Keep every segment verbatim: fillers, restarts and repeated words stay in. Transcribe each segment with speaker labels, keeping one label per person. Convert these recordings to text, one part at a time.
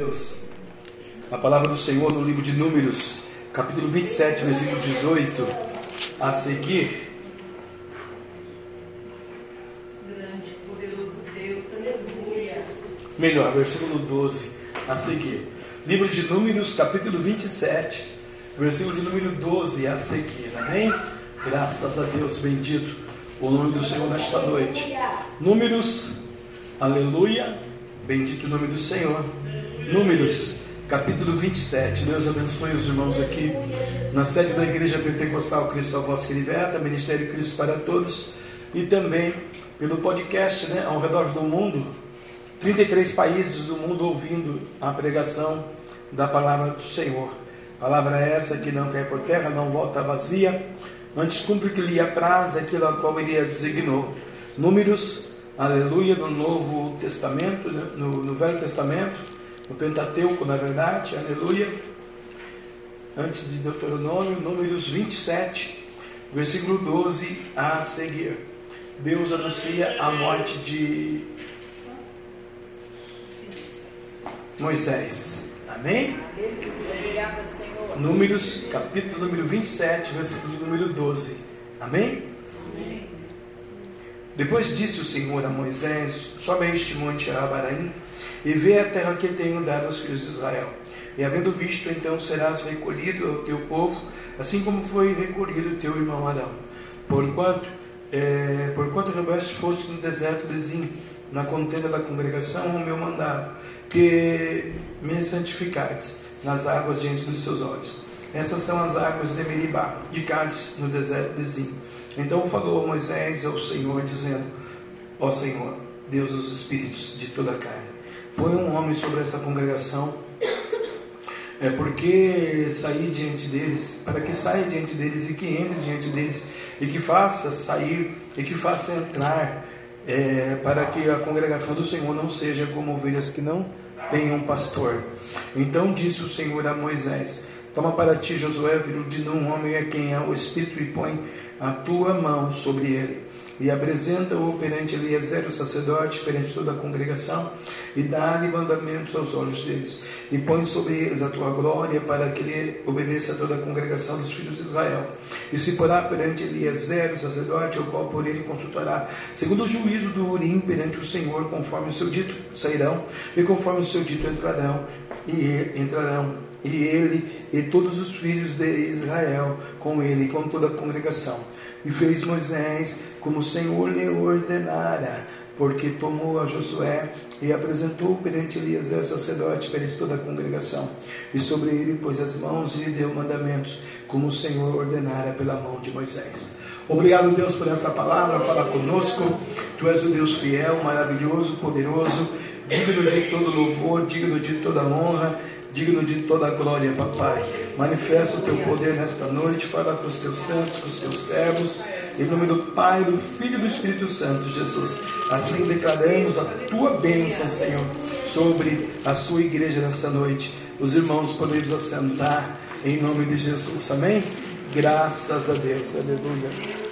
Speaker 1: Deus. A palavra do Senhor no livro de Números, capítulo vinte e sete, versículo dezoito, a seguir.
Speaker 2: Grande, poderoso Deus, aleluia.
Speaker 1: Melhor, versículo doze, a seguir. Livro de Números, capítulo vinte e sete, versículo de número doze, a seguir. Amém? Graças a Deus, bendito o nome do Senhor nesta noite. Números, aleluia, bendito o nome do Senhor. Números, capítulo vinte e sete. Deus abençoe os irmãos aqui na sede da Igreja Pentecostal Cristo a Voz que Liberta, Ministério Cristo para Todos, e também pelo podcast, né, ao redor do mundo, trinta e três países do mundo ouvindo a pregação da palavra do Senhor. Palavra essa que não cai por terra, não volta vazia, antes cumpre que lhe apraz aquilo a qual ele a designou. Números, aleluia, no Novo Testamento, né, no, no Velho Testamento, no Pentateuco, na verdade, aleluia, antes de Deuteronômio, Números vinte e sete, versículo doze a seguir. Deus anuncia a morte de Moisés. Amém?
Speaker 2: Obrigada, Senhor.
Speaker 1: Números, capítulo número vinte e sete, versículo número doze. Amém?
Speaker 2: Amém.
Speaker 1: Depois disse o Senhor a Moisés: sobe a este monte Abaraim e vê a terra que tenho dado aos filhos de Israel. E havendo visto, então serás recolhido ao teu povo, assim como foi recolhido o teu irmão Arão. Porquanto, é, porquanto rebelde foste no deserto de Zim, na contenda da congregação, o meu mandado, que me santificardes nas águas diante dos seus olhos. Essas são as águas de Meribá, de Cádiz, no deserto de Zim. Então falou Moisés ao Senhor, dizendo: ó Senhor, Deus dos espíritos de toda a carne, põe um homem sobre essa congregação, é porque sair diante deles, para que saia diante deles e que entre diante deles, e que faça sair e que faça entrar, é, para que a congregação do Senhor não seja como ovelhas que não tenham pastor. Então disse o Senhor a Moisés: toma para ti Josué, filho de Nun, um homem a quem há o Espírito, e põe a tua mão sobre ele, e apresenta-o perante Eliezer, o sacerdote, perante toda a congregação, e dá-lhe mandamentos aos olhos deles, e põe sobre eles a tua glória, para que ele obedeça a toda a congregação dos filhos de Israel. E se porá perante Eliezer, o sacerdote, o qual por ele consultará, segundo o juízo do Urim, perante o Senhor, conforme o seu dito sairão, e conforme o seu dito entrarão, e entrarão, e ele e todos os filhos de Israel com ele, com toda a congregação. E fez Moisés como o Senhor lhe ordenara, porque tomou a Josué e apresentou perante Eliezer o sacerdote, perante toda a congregação. E sobre ele pôs as mãos e lhe deu mandamentos, como o Senhor ordenara pela mão de Moisés. Obrigado, Deus, por essa palavra. Fala conosco. Tu és o Deus fiel, maravilhoso, poderoso, digno de todo louvor, digno de toda honra, digno de toda a glória, papai. Manifesta o teu poder nesta noite, fala com os teus santos, com os teus servos, em nome do Pai, do Filho e do Espírito Santo, Jesus. Assim declaramos a tua bênção, Senhor, sobre a sua igreja nesta noite. Os irmãos podemos assentar em nome de Jesus, amém? Graças a Deus, aleluia.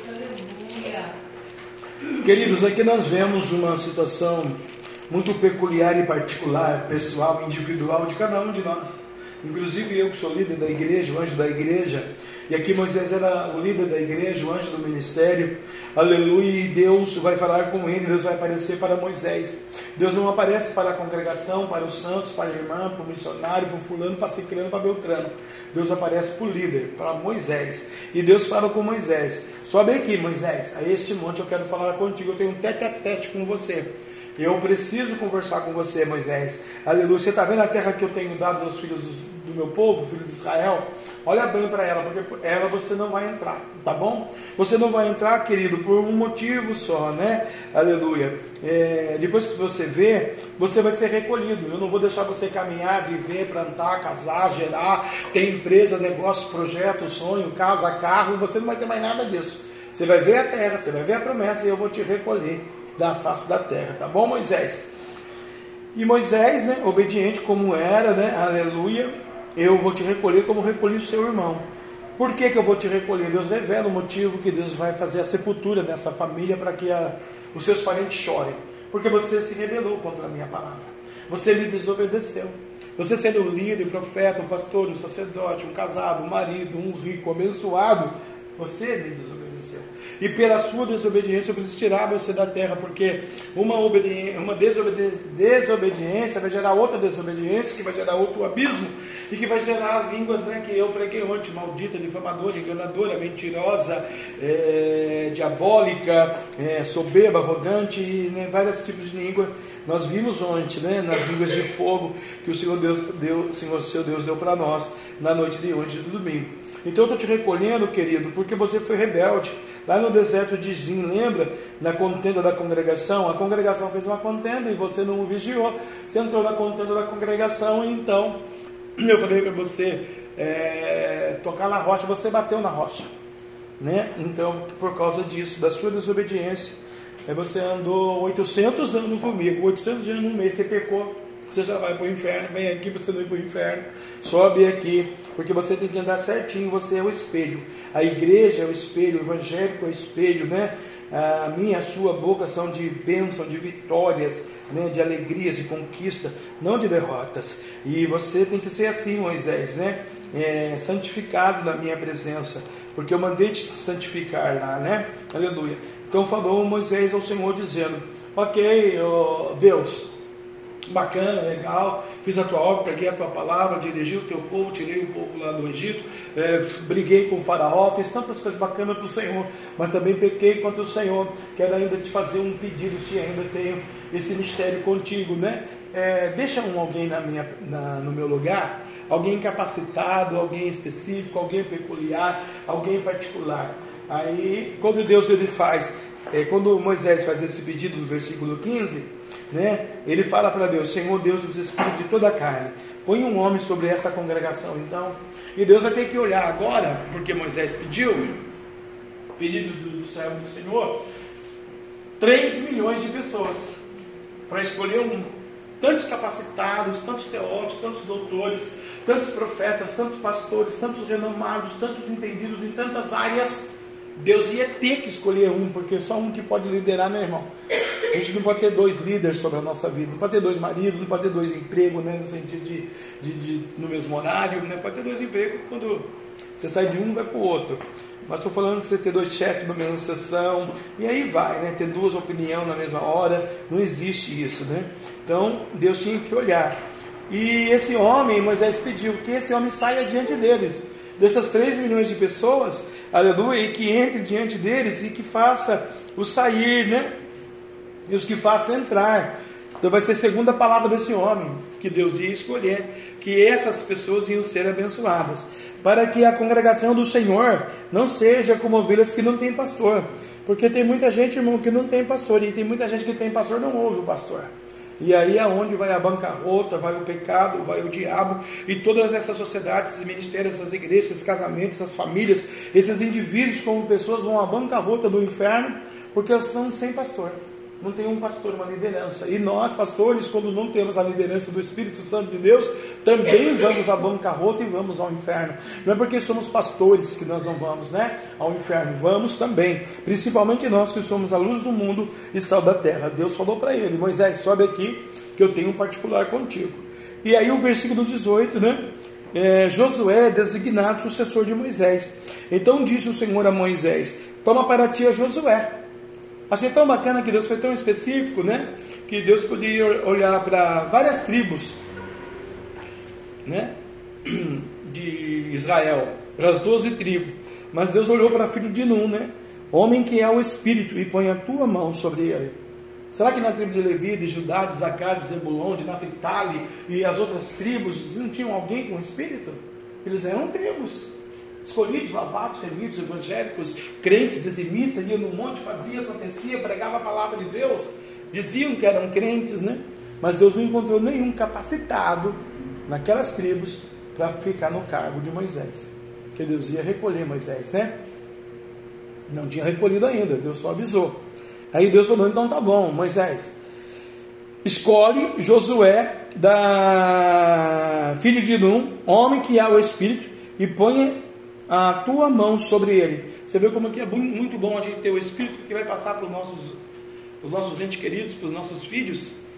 Speaker 1: Queridos, aqui nós vemos uma situação muito peculiar e particular, pessoal, individual de cada um de nós. Inclusive eu que sou líder da igreja, o anjo da igreja, e aqui Moisés era o líder da igreja, o anjo do ministério, aleluia, e Deus vai falar com ele, Deus vai aparecer para Moisés. Deus não aparece para a congregação, para os santos, para a irmã, para o missionário, para o fulano, para ciclano, para Beltrano. Deus aparece para o líder, para Moisés. E Deus fala com Moisés: sobe aqui, Moisés, a este monte eu quero falar contigo, eu tenho um tete a tete com você. Eu preciso conversar com você, Moisés. Aleluia. Você está vendo a terra que eu tenho dado aos filhos do meu povo, filhos de Israel? Olha bem para ela, porque por ela você não vai entrar, tá bom? Você não vai entrar, querido, por um motivo só, né? Aleluia. É, depois que você vê, você vai ser recolhido. Eu não vou deixar você caminhar, viver, plantar, casar, gerar, ter empresa, negócio, projeto, sonho, casa, carro. Você não vai ter mais nada disso. Você vai ver a terra, você vai ver a promessa, e eu vou te recolher da face da terra, tá bom, Moisés? E Moisés, né, obediente como era, né, aleluia, eu vou te recolher como recolhi o seu irmão. Por que que eu vou te recolher? Deus revela o motivo que Deus vai fazer a sepultura dessa família, para que a, os seus parentes chorem, porque você se rebelou contra a minha palavra, você me desobedeceu. Você sendo um líder, um profeta, um pastor, um sacerdote, um casado, um marido, um rico, abençoado, você me desobedeceu. E pela sua desobediência eu preciso tirar você da terra, porque uma, obediência, uma desobedi- desobediência vai gerar outra desobediência, que vai gerar outro abismo, e que vai gerar as línguas, né, que eu preguei ontem, maldita, difamadora, enganadora, mentirosa, é, diabólica, é, soberba, arrogante, e, né, vários tipos de língua. Nós vimos ontem, né, nas línguas de fogo, que o Senhor Deus deu, o Senhor seu Deus deu para nós, na noite de hoje, do domingo. Então eu estou te recolhendo, querido, porque você foi rebelde. Lá no deserto de Zin, lembra? Na contenda da congregação, a congregação fez uma contenda e você não o vigiou. Você entrou na contenda da congregação, e então eu falei para você é, tocar na rocha, você bateu na rocha, né? Então, por causa disso, da sua desobediência, você andou oitocentos anos comigo, oitocentos anos no mês, você pecou. Você já vai para o inferno, vem aqui para você não ir para o inferno, sobe aqui, porque você tem que andar certinho, você é o espelho, a igreja é o espelho, o evangélico é o espelho, né? A minha, a sua boca são de bênção, de vitórias, né? De alegrias, de conquista, não de derrotas, e você tem que ser assim, Moisés, né? É, santificado na minha presença, porque eu mandei te santificar lá, né? Aleluia. Então falou Moisés ao Senhor dizendo, ok, oh, Deus, bacana, legal, fiz a tua obra, preguei a tua palavra, dirigi o teu povo, tirei o povo lá do Egito, é, briguei com o faraó, fiz tantas coisas bacanas para o Senhor, mas também pequei contra o Senhor. Quero ainda te fazer um pedido, se ainda tenho esse mistério contigo, né? É, deixa um alguém na minha, na, no meu lugar, alguém capacitado, alguém específico, alguém peculiar, alguém particular. Aí, quando Deus ele faz, é, quando Moisés faz esse pedido no versículo quinze, né, ele fala para Deus, Senhor Deus dos espíritos de toda a carne, põe um homem sobre essa congregação. Então, e Deus vai ter que olhar agora, porque Moisés pediu, pedido do, do servo do Senhor, três milhões de pessoas, para escolher um, tantos capacitados, tantos teólogos, tantos doutores, tantos profetas, tantos pastores, tantos renomados, tantos entendidos em tantas áreas. Deus ia ter que escolher um, porque só um que pode liderar, meu irmão. A gente não pode ter dois líderes sobre a nossa vida, não pode ter dois maridos, não pode ter dois empregos, né, no sentido de, de, de no mesmo horário, né, pode ter dois empregos quando você sai de um vai para o outro. Mas estou falando que você ter dois chefes na mesma sessão, e aí vai, né, ter duas opiniões na mesma hora, não existe isso, né? Então Deus tinha que olhar. E esse homem, Moisés pediu que esse homem saia diante deles, dessas três milhões de pessoas, aleluia, e que entre diante deles e que faça o sair, né? E os que faça entrar. Então vai ser a segunda palavra desse homem, que Deus ia escolher, que essas pessoas iam ser abençoadas, para que a congregação do Senhor não seja como ovelhas que não tem pastor, porque tem muita gente, irmão, que não tem pastor, e tem muita gente que tem pastor e não ouve o pastor. E aí é onde vai a bancarrota, vai o pecado, vai o diabo, e todas essas sociedades, esses ministérios, essas igrejas, esses casamentos, essas famílias, esses indivíduos como pessoas vão à bancarrota do inferno, porque elas estão sem pastor. Não tem um pastor, uma liderança. E nós, pastores, quando não temos a liderança do Espírito Santo de Deus, também vamos à bancarrota e vamos ao inferno. Não é porque somos pastores que nós não vamos, né, ao inferno. Vamos também. Principalmente nós que somos a luz do mundo e sal da terra. Deus falou para ele, Moisés, sobe aqui que eu tenho um particular contigo. E aí o versículo dezoito, né? É, Josué é designado sucessor de Moisés. Então disse o Senhor a Moisés, toma para ti a Josué. Achei tão bacana que Deus foi tão específico, né? Que Deus poderia olhar para várias tribos, né? De Israel, para as doze tribos. Mas Deus olhou para filho de Nun, né? Homem que é o Espírito, e põe a tua mão sobre ele. Será que na tribo de Levi, de Judá, de Zacá, de Zebulon, de Naphtali e as outras tribos não tinham alguém com Espírito? Eles eram tribos escolhidos, lavados, remidos, evangélicos, crentes, dizimistas, iam no monte, fazia, acontecia, pregava a palavra de Deus, diziam que eram crentes, né? Mas Deus não encontrou nenhum capacitado naquelas tribos para ficar no cargo de Moisés, porque Deus ia recolher Moisés, né? Não tinha recolhido ainda, Deus só avisou. Aí Deus falou, então tá bom, Moisés, escolhe Josué, da filho de Nun, homem que há o Espírito, e põe a tua mão sobre ele. Você vê como que é muito bom a gente ter o Espírito, porque vai passar para os nossos, os nossos entes queridos, para os nossos filhos,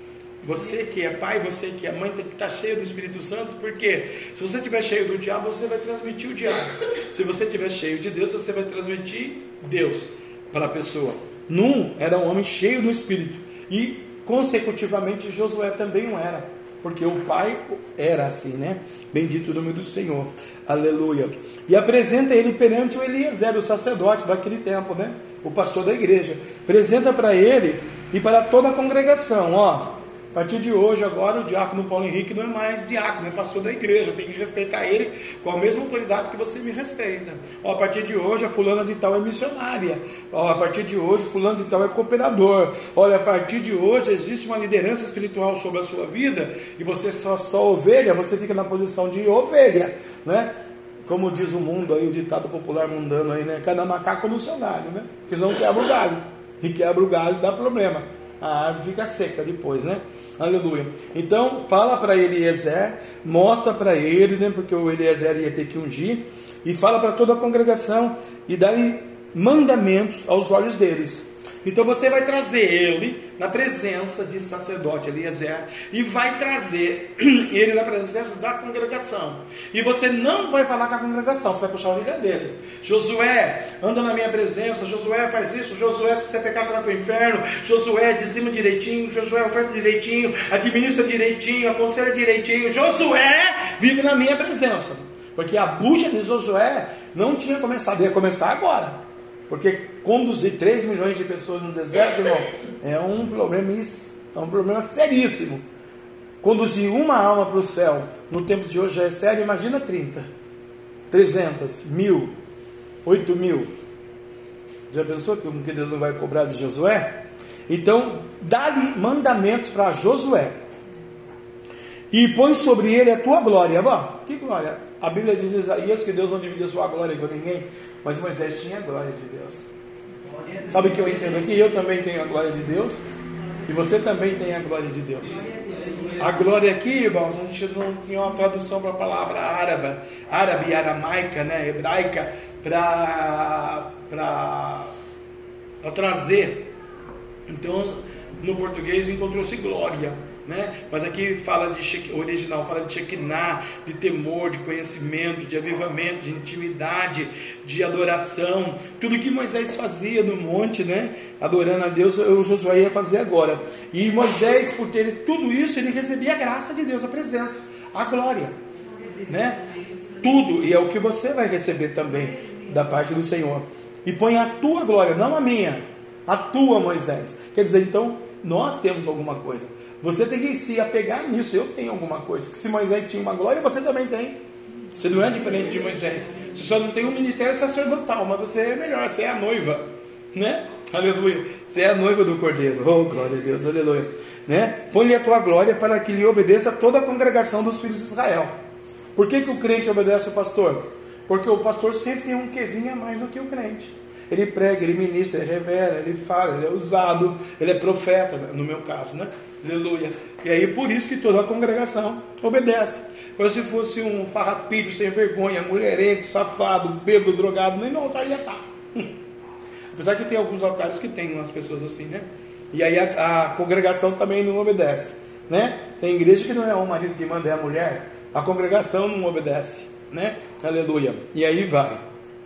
Speaker 1: Você que é pai, você que é mãe, tem que estar cheio do Espírito Santo, porque se você estiver cheio do diabo, você vai transmitir o diabo. Se você estiver cheio de Deus, você vai transmitir Deus para a pessoa. Num era um homem cheio do Espírito, e consecutivamente Josué também o era, porque o pai era assim, né? Bendito o nome do Senhor, aleluia. E apresenta ele perante o Eliezer, o sacerdote daquele tempo, né? O pastor da igreja. Apresenta para ele e para toda a congregação, ó. A partir de hoje, agora, o diácono Paulo Henrique não é mais diácono, é pastor da igreja. Tem que respeitar ele com a mesma autoridade que você me respeita. Ó, a partir de hoje, a fulana de tal é missionária. Ó, a partir de hoje, fulano de tal é cooperador. Olha, a partir de hoje, existe uma liderança espiritual sobre a sua vida, e você só, só ovelha, você fica na posição de ovelha, né? Como diz o mundo aí, o ditado popular mundano aí, né? Cada macaco no seu galho, né? Porque senão quebra o galho. E quebra o galho, dá problema. A árvore fica seca depois, né? Aleluia. Então, fala para Eliezer, mostra para ele, né? Porque o Eliezer ia ter que ungir, e fala para toda a congregação, e dá-lhe mandamentos aos olhos deles. Então você vai trazer ele na presença de sacerdote Eliezer, e vai trazer ele na presença da congregação, e você não vai falar com a congregação, você vai puxar a orelha dele. Josué, anda na minha presença. Josué, faz isso. Josué, se você pecar, você vai para o inferno. Josué, dizima direitinho. Josué, oferta direitinho, administra direitinho, aconselha direitinho. Josué, vive na minha presença, porque a bucha de Josué não tinha começado, ia começar agora. Porque conduzir três milhões de pessoas no deserto, irmão, é um problema, é um problema seríssimo. Conduzir uma alma para o céu no tempo de hoje já é sério. Imagina trinta, trezentas, mil, oito mil. Já pensou que Deus não vai cobrar de Josué? Então, dá-lhe mandamentos para Josué, e põe sobre ele a tua glória. Bom, que glória? A Bíblia diz em Isaías que Deus não divide a sua glória com ninguém, mas Moisés tinha a glória de Deus. Sabe o que eu entendo aqui? Eu também tenho a glória de Deus, e você também tem a glória de Deus. A glória aqui, irmãos, a gente não tinha uma tradução para a palavra árabe, árabe, aramaica, né, hebraica, para trazer. Então, no português encontrou-se glória, né? Mas aqui fala de, o original fala de Shekinah, de temor, de conhecimento, de avivamento, de intimidade, de adoração. Tudo que Moisés fazia no monte, né, adorando a Deus, o Josué ia fazer agora. E Moisés, por ter tudo isso, ele recebia a graça de Deus, a presença, a glória, né? Tudo, e é o que você vai receber também da parte do Senhor. E põe a tua glória, não a minha, a tua, Moisés. Quer dizer, então, nós temos alguma coisa. Você tem que se apegar nisso. Eu tenho alguma coisa. Que se Moisés tinha uma glória, você também tem. Você não é diferente de Moisés. Você só não tem um ministério sacerdotal, mas você é melhor. Você é a noiva, né? Aleluia. Você é a noiva do Cordeiro. Oh, glória a Deus, aleluia, né? Põe-lhe a tua glória para que lhe obedeça toda a congregação dos filhos de Israel. Por que que o crente obedece o pastor? Porque o pastor sempre tem um quezinho a mais do que o crente. Ele prega, ele ministra, ele revela, ele fala, ele é usado, ele é profeta, no meu caso, né? Aleluia. E aí por isso que toda a congregação obedece. Como se fosse um farrapilho sem vergonha, mulherengo, safado, bêbado, drogado, nem no altar ia estar. Apesar que tem alguns altares que tem umas pessoas assim, né? E aí a, a congregação também não obedece, né? Tem igreja que não é o marido que manda, é a mulher. A congregação não obedece, né? Aleluia. E aí vai.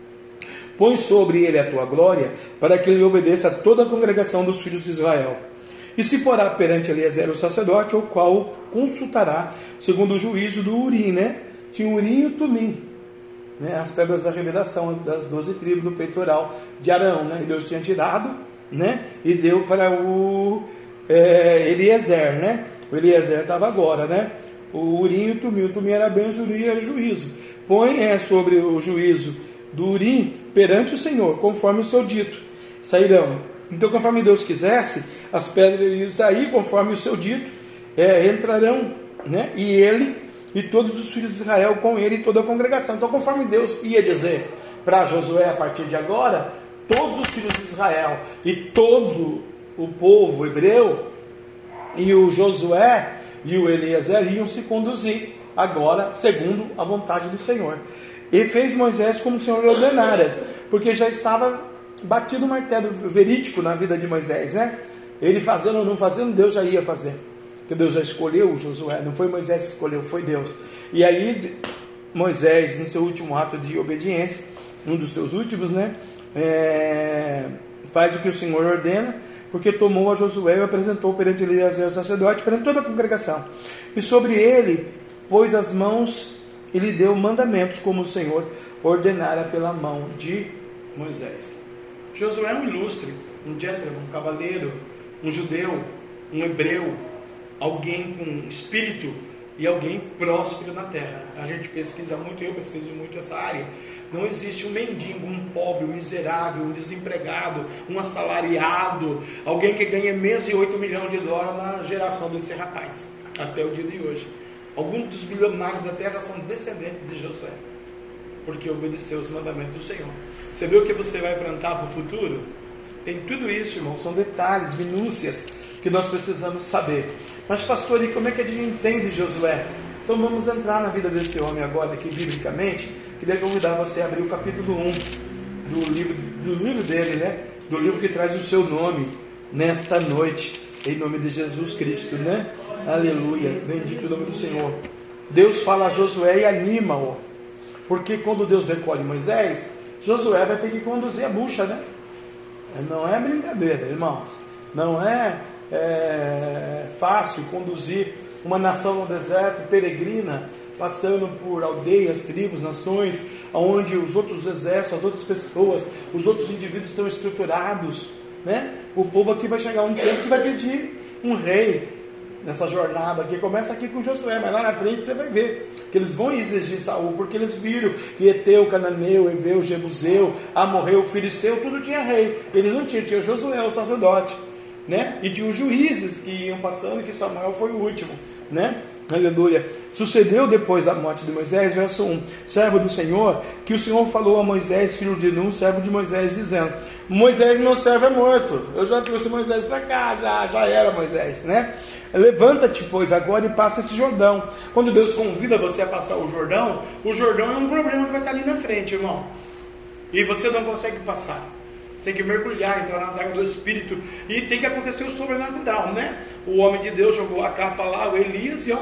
Speaker 1: Põe sobre ele a tua glória, para que ele obedeça a toda a congregação dos filhos de Israel. E se porá perante Eliezer o sacerdote, o qual consultará, segundo o juízo do Urim, né? Tinha Urim e o Tumim, né? As pedras da revelação das doze tribos do peitoral de Arão, né? E Deus tinha tirado, né? E deu para o é, Eliezer, né? O Eliezer estava agora, né? O Urim e o Tumim. O Tumim era bênção, o Urim era juízo. Põe é, sobre o juízo do Urim perante o Senhor, conforme o seu dito, sairão. Então, conforme Deus quisesse, as pedras iriam sair, conforme o seu dito, é, entrarão, né? E ele e todos os filhos de Israel com ele e toda a congregação. Então, conforme Deus ia dizer para Josué, a partir de agora, todos os filhos de Israel e todo o povo hebreu, e o Josué e o Eliezer iam se conduzir agora segundo a vontade do Senhor. E fez Moisés como o Senhor lhe ordenara, porque já estava batido o martelo verídico na vida de Moisés, né? Ele fazendo ou não fazendo, Deus já ia fazer. que Deus já escolheu Josué, não foi Moisés que escolheu, foi Deus. E aí Moisés, no seu último ato de obediência, um dos seus últimos, né, é, faz o que o Senhor ordena, porque tomou a Josué e o apresentou perante Eleazar o sacerdote, perante toda a congregação. E sobre ele pôs as mãos e lhe deu mandamentos, como o Senhor ordenara pela mão de Moisés. Josué é um ilustre, um gentleman, um cavaleiro, um judeu, um hebreu, alguém com espírito e alguém próspero na terra. A gente pesquisa muito, eu pesquiso muito essa área. Não existe um mendigo, um pobre, um miserável, um desempregado, um assalariado, alguém que ganha menos de oito milhões de dólares na geração desse rapaz, até o dia de hoje. Alguns dos bilionários da terra são descendentes de Josué, porque obedeceu os mandamentos do Senhor. Você viu o que você vai plantar para o futuro? Tem tudo isso, irmão, são detalhes, minúcias que nós precisamos saber. Mas pastor, e como é que a gente entende Josué? Então vamos entrar na vida desse homem agora aqui biblicamente. Queria convidar você a abrir o capítulo um do livro, do livro dele, né? Do livro que traz o seu nome nesta noite, em nome de Jesus Cristo, né? Aleluia, bendito o nome do Senhor. Deus fala a Josué e anima-o, porque quando Deus recolhe Moisés, Josué vai ter que conduzir a bucha, né? Não é brincadeira, irmãos. Não é, é fácil conduzir uma nação no deserto, peregrina, passando por aldeias, tribos, nações, onde os outros exércitos, as outras pessoas, os outros indivíduos estão estruturados, né? O povo aqui vai chegar um tempo que vai pedir um rei nessa jornada aqui. Começa aqui com Josué, mas lá na frente você vai ver que eles vão exigir Saul, porque eles viram que Eteu, Cananeu, Eveu, Jebuseu, Amorreu, Filisteu, tudo tinha rei. Eles não tinham, tinha Josué, o sacerdote, né? E tinha os juízes que iam passando, que Samuel foi o último, né? Aleluia. Sucedeu depois da morte de Moisés, verso um, servo do Senhor, que o Senhor falou a Moisés, filho de Nun, servo de Moisés, dizendo: Moisés, meu servo, é morto. Eu já trouxe Moisés para cá, já, já era Moisés, né? Levanta-te, pois, agora e passa esse Jordão. Quando Deus convida você a passar o Jordão, o Jordão é um problema que vai estar ali na frente, irmão, e você não consegue passar. Você tem que mergulhar, entrar nas águas do Espírito, e tem que acontecer o sobrenatural, né? O homem de Deus jogou a capa lá, o Elias, e ó,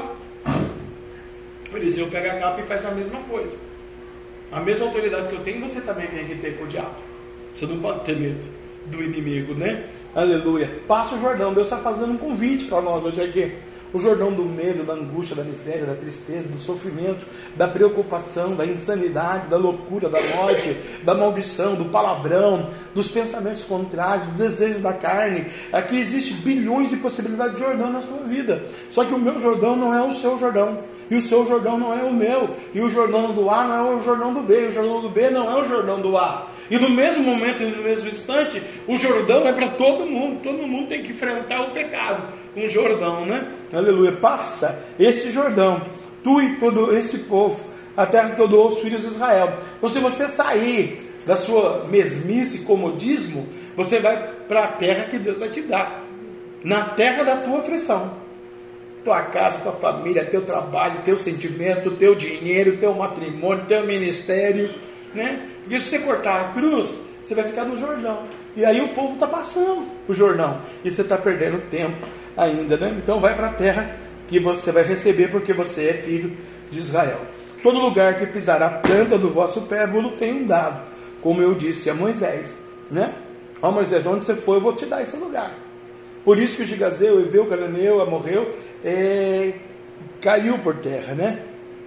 Speaker 1: o Eliseu pega a capa e faz a mesma coisa. A mesma autoridade que eu tenho, você também tem que ter com o diabo. Você não pode ter medo do inimigo, né? Aleluia. Passa o Jordão. Deus está fazendo um convite para nós hoje aqui. O Jordão do medo, da angústia, da miséria, da tristeza, do sofrimento, da preocupação, da insanidade, da loucura, da morte, da maldição, do palavrão, dos pensamentos contrários, dos desejos da carne. Aqui existe bilhões de possibilidades de Jordão na sua vida. Só que o meu Jordão não é o seu Jordão. E o seu Jordão não é o meu. E o Jordão do A não é o Jordão do B. E o Jordão do B não é o Jordão do A. E no mesmo momento e no mesmo instante, o Jordão é para todo mundo. Todo mundo tem que enfrentar o pecado com o Jordão, né? Aleluia. Passa esse Jordão, tu e todo este povo, a terra que eu dou aos filhos de Israel. Então, se você sair da sua mesmice e comodismo, você vai para a terra que Deus vai te dar, na terra da tua aflição. Tua casa, tua família, teu trabalho, teu sentimento, teu dinheiro, teu matrimônio, teu ministério, né? Porque se você cortar a cruz, você vai ficar no Jordão. E aí o povo está passando o Jordão. E você está perdendo tempo ainda, né? Então vai para a terra que você vai receber, porque você é filho de Israel. Todo lugar que pisar a planta do vosso pé, vos tenho dado, como eu disse a Moisés, né? Ó Moisés, onde você for, eu vou te dar esse lugar. Por isso que o Gigazeu, o Eveu, o Cananeu, Amorreu, é, caiu por terra, né?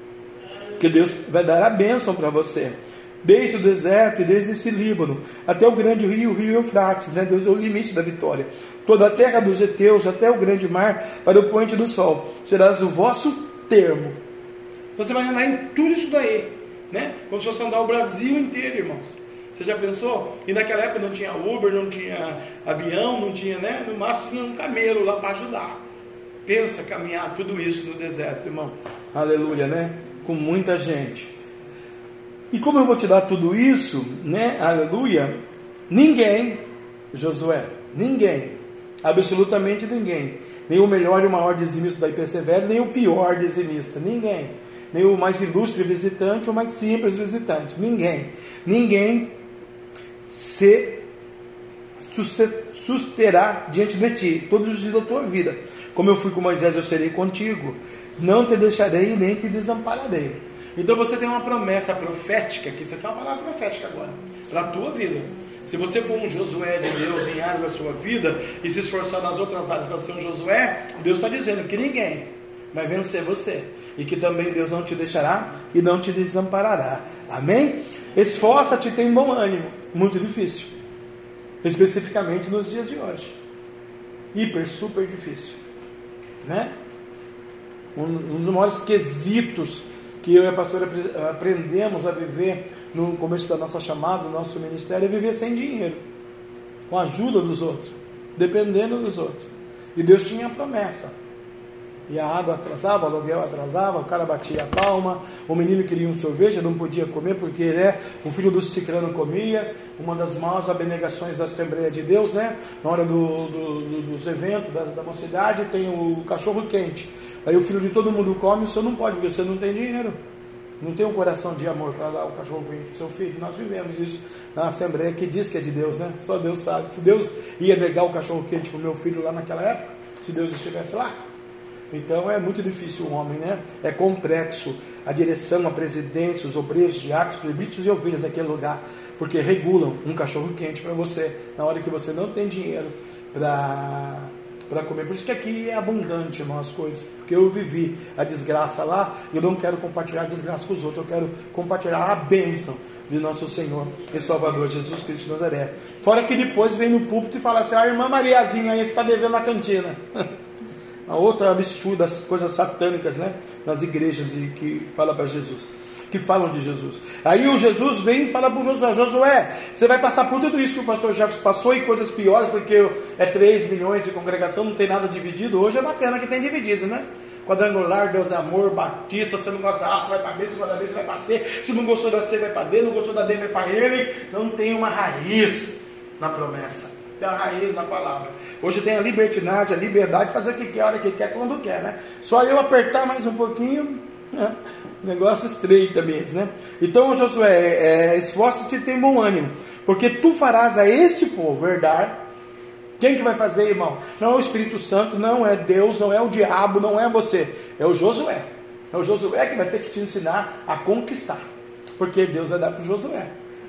Speaker 1: Que Deus vai dar a bênção para você. Desde o deserto e desde esse Líbano, até o grande rio, o rio Eufrates, né? Deus é o limite da vitória. Toda a terra dos heteus, até o grande mar, para o poente do sol, serás o vosso termo. Então você vai andar em tudo isso daí, né? Como se fosse andar o Brasil inteiro, irmãos. Você já pensou? E naquela época não tinha Uber, não tinha avião, não tinha, né? No máximo tinha um camelo lá para ajudar. Pensa caminhar tudo isso no deserto, irmão. Aleluia, né? Com muita gente. E como eu vou te dar tudo isso, né? Aleluia. Ninguém, Josué, ninguém, absolutamente ninguém, nem o melhor e o maior dizimista da I P C V, nem o pior dizimista, ninguém, nem o mais ilustre visitante ou o mais simples visitante, ninguém, ninguém se susterá diante de ti todos os dias da tua vida. Como eu fui com Moisés, eu serei contigo. Não te deixarei nem te desampararei. Então você tem uma promessa profética, que você tem uma palavra profética agora, para a tua vida. Se você for um Josué de Deus em áreas da sua vida e se esforçar nas outras áreas para ser um Josué, Deus está dizendo que ninguém vai vencer você. E que também Deus não te deixará e não te desamparará. Amém? Esforça-te e tem bom ânimo. Muito difícil. Especificamente nos dias de hoje. Hiper, super difícil. Né? Um, um dos maiores quesitos que eu e a pastora aprendemos a viver no começo da nossa chamada, do nosso ministério, é viver sem dinheiro, com a ajuda dos outros, dependendo dos outros. E Deus tinha a promessa. E a água atrasava, o aluguel atrasava, o cara batia a palma, o menino queria um sorvete, não podia comer porque né, o filho do ciclano comia. Uma das maiores abnegações da Assembleia de Deus, né? Na hora do, do, do, dos eventos da, da mocidade, tem o cachorro quente. Aí o filho de todo mundo come, o senhor não pode, porque você não tem dinheiro. Não tem um coração de amor para dar o cachorro quente para o seu filho. Nós vivemos isso na Assembleia, que diz que é de Deus, né? Só Deus sabe. Se Deus ia negar o cachorro quente para o meu filho lá naquela época, se Deus estivesse lá. Então é muito difícil o homem, né? É complexo a direção, a presidência, os obreiros, diáconos, presbíteros e ovelhas naquele lugar, porque regulam um cachorro quente para você na hora que você não tem dinheiro para para comer. Por isso que aqui é abundante, irmão, as coisas, porque eu vivi a desgraça lá e eu não quero compartilhar a desgraça com os outros, eu quero compartilhar a bênção de nosso Senhor e Salvador Jesus Cristo de Nazaré. Fora que depois vem no púlpito e fala assim: ah, irmã Mariazinha, aí você está devendo na cantina. A outra absurda, as coisas satânicas, né? Nas igrejas de, que fala para Jesus, que falam de Jesus. Aí o Jesus vem e fala para o Josué: Josué, você vai passar por tudo isso que o pastor Jefferson passou e coisas piores, porque é três milhões de congregação, não tem nada dividido. Hoje é bacana que tem dividido, né? Quadrangular, Deus é amor, batista, você não gosta da A, você vai para B, se não gosta da B, você vai para C, se não gostou da C, vai para D, não gostou da D, vai para ele. Não tem uma raiz na promessa, tem uma raiz na palavra. Hoje tem a libertinagem, a liberdade de fazer o que quer, a hora que quer, quando quer, né? Só eu apertar mais um pouquinho, né? Negócio estreita mesmo, né? Então, Josué, é, esforça-te e tem bom ânimo, porque tu farás a este povo herdar. Quem que vai fazer, irmão? Não é o Espírito Santo, não é Deus, não é o diabo, não é você, é o Josué. É o Josué que vai ter que te ensinar a conquistar, porque Deus vai dar para o Josué.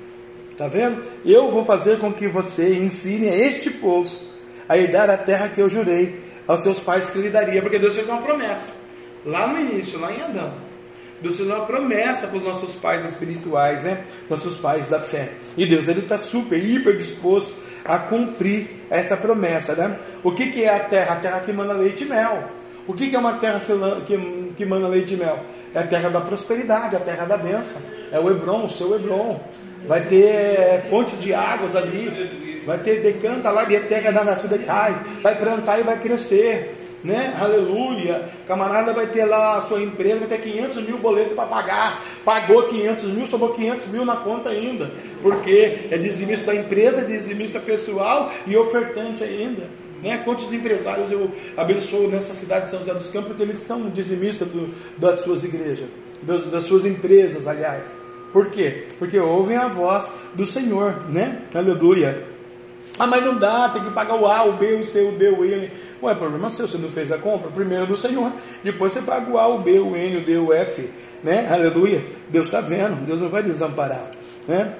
Speaker 1: Tá vendo? Eu vou fazer com que você ensine a este povo a herdar a terra que eu jurei aos seus pais que lhe daria, porque Deus fez uma promessa lá no início, lá em Adão. Deus fez uma promessa para os nossos pais espirituais, né? Nossos pais da fé. E Deus, ele está super, hiper disposto a cumprir essa promessa, né? O que, que é a terra? A terra que mana leite e mel. O que, que é uma terra que, que, que mana leite e mel? É a terra da prosperidade, a terra da bênção. É o Hebron, o seu Hebron. Vai ter é, fonte de águas ali. Vai ter decanta lá de terra da nação de cai. Vai plantar e vai crescer. Né? Aleluia. Camarada vai ter lá a sua empresa, vai ter quinhentos mil boletos para pagar. Pagou quinhentos mil, sobrou quinhentos mil na conta ainda. Porque é dizimista da empresa, é dizimista pessoal e ofertante ainda. Né? Quantos empresários eu abençoo nessa cidade de São José dos Campos, porque eles são dizimistas do, das suas igrejas, do, das suas empresas, aliás. Por quê? Porque ouvem a voz do Senhor, né? Aleluia. Ah, mas não dá, tem que pagar o A, o B, o C, o D, o E. Ué, problema seu, você não fez a compra? Primeiro do Senhor, depois você paga o A, o B, o N, o D, o F, né? Aleluia. Deus está vendo, Deus não vai desamparar, né?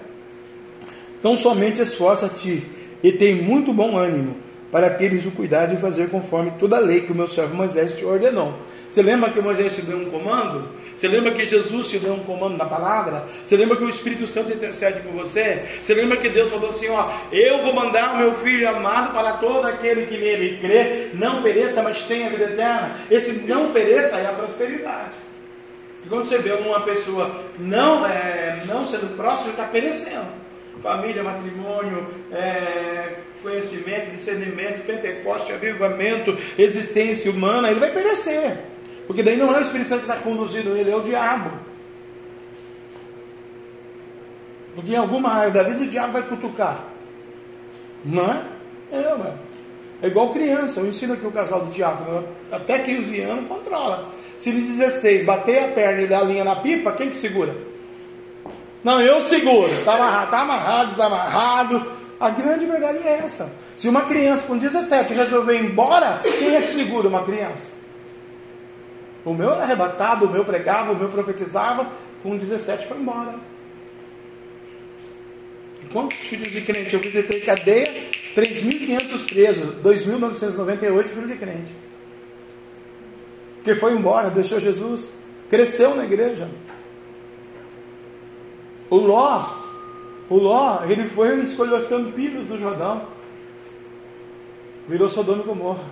Speaker 1: Então somente esforça-te e tem muito bom ânimo, para teres o cuidado de fazer conforme toda a lei que o meu servo Moisés te ordenou. Você lembra que Moisés te deu um comando? Você lembra que Jesus te deu um comando na palavra? Você lembra que o Espírito Santo intercede por você? Você lembra que Deus falou assim, ó, eu vou mandar o meu Filho amado para todo aquele que nele crê, não pereça, mas tenha vida eterna. Esse não pereça é a prosperidade. E quando você vê uma pessoa não, é, não sendo próxima, está perecendo. Família, matrimônio, é, conhecimento, discernimento, Pentecoste, avivamento, existência humana, ele vai perecer. Porque daí não é o Espírito Santo que está conduzindo ele, é o diabo. Porque em alguma área da vida o diabo vai cutucar. Não é? É, mano. É igual criança. Eu ensino aqui o casal do diabo. Até quinze anos controla. Se de dezesseis bater a perna e dar a linha na pipa, quem que segura? Não, eu seguro. Está amarrado, tá amarrado, desamarrado. A grande verdade é essa. Se uma criança com dezessete resolver ir embora, quem é que segura uma criança? O meu era arrebatado, o meu pregava, o meu profetizava, com dezessete foi embora. E quantos filhos de crente? Eu visitei cadeia, três mil e quinhentos presos, dois mil novecentos e noventa e oito filhos de crente. Que foi embora, deixou Jesus, cresceu na igreja. O Ló, o Ló, ele foi e escolheu as campinas do Jordão, virou Sodoma e Gomorra.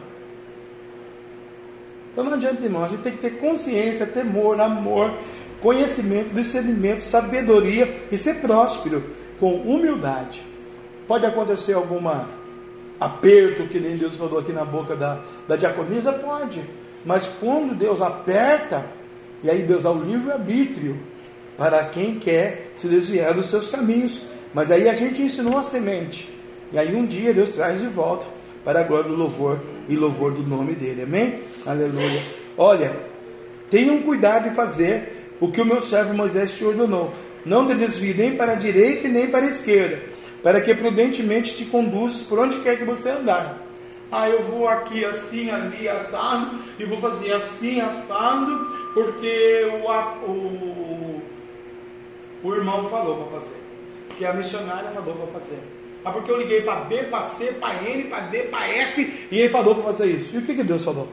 Speaker 1: Então não adianta, irmão, a gente tem que ter consciência, temor, amor, conhecimento, discernimento, sabedoria e ser próspero com humildade. Pode acontecer algum aperto, que nem Deus falou aqui na boca da, da diaconisa? Pode, mas quando Deus aperta, e aí Deus dá o livre-arbítrio para quem quer se desviar dos seus caminhos. Mas aí a gente ensinou a semente, e aí um dia Deus traz de volta para a glória do louvor e louvor do nome dele, amém? Aleluia. Olha, tenham cuidado de fazer o que o meu servo Moisés te ordenou, não te desvie nem para a direita e nem para a esquerda, para que prudentemente te conduzas por onde quer que você andar. Ah, eu vou aqui assim, ali, assado, e vou fazer assim, assado, porque o, o, o irmão falou para fazer, porque a missionária falou para fazer. Ah, porque eu liguei para B, para C, para N, para D, para F, e ele falou para fazer isso. E o que, que Deus falou?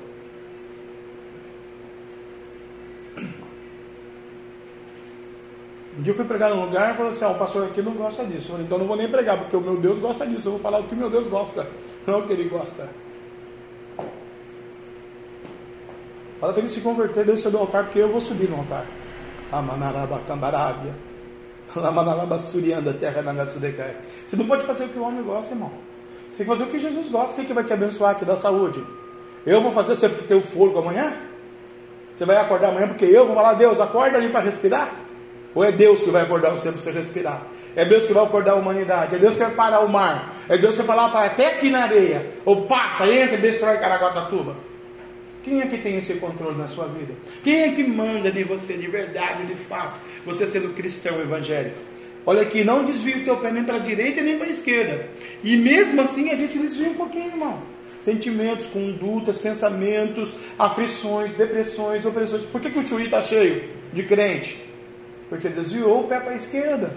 Speaker 1: Um dia eu fui pregar num lugar e falou assim: ah, o pastor aqui não gosta disso. Eu falei, então não vou nem pregar, porque o meu Deus gosta disso. Eu vou falar o que o meu Deus gosta, não o que ele gosta. Fala para ele se converter, descer do altar, porque eu vou subir no altar. Amanaraba cambarábia. Lamanaraba surianda, terra nagasudecai. Você não pode fazer o que o homem gosta, irmão. Você tem que fazer o que Jesus gosta. Quem que vai te abençoar, te dar saúde? Eu vou fazer você ter o fôlego amanhã? Você vai acordar amanhã porque eu vou falar: Deus, acorda ali para respirar? Ou é Deus que vai acordar você para você respirar? É Deus que vai acordar a humanidade? É Deus que vai parar o mar? É Deus que vai falar para até aqui na areia? Ou passa, entra e destrói Caraguatatuba? Quem é que tem esse controle na sua vida? Quem é que manda de você de verdade, de fato, você sendo cristão evangélico? Olha aqui, não desvia o teu pé nem para a direita nem para a esquerda. E mesmo assim a gente desvia um pouquinho, irmão. Sentimentos, condutas, pensamentos, aflições, depressões, opressões. Por que, que o Chuí está cheio de crente? Porque desviou o pé para a esquerda.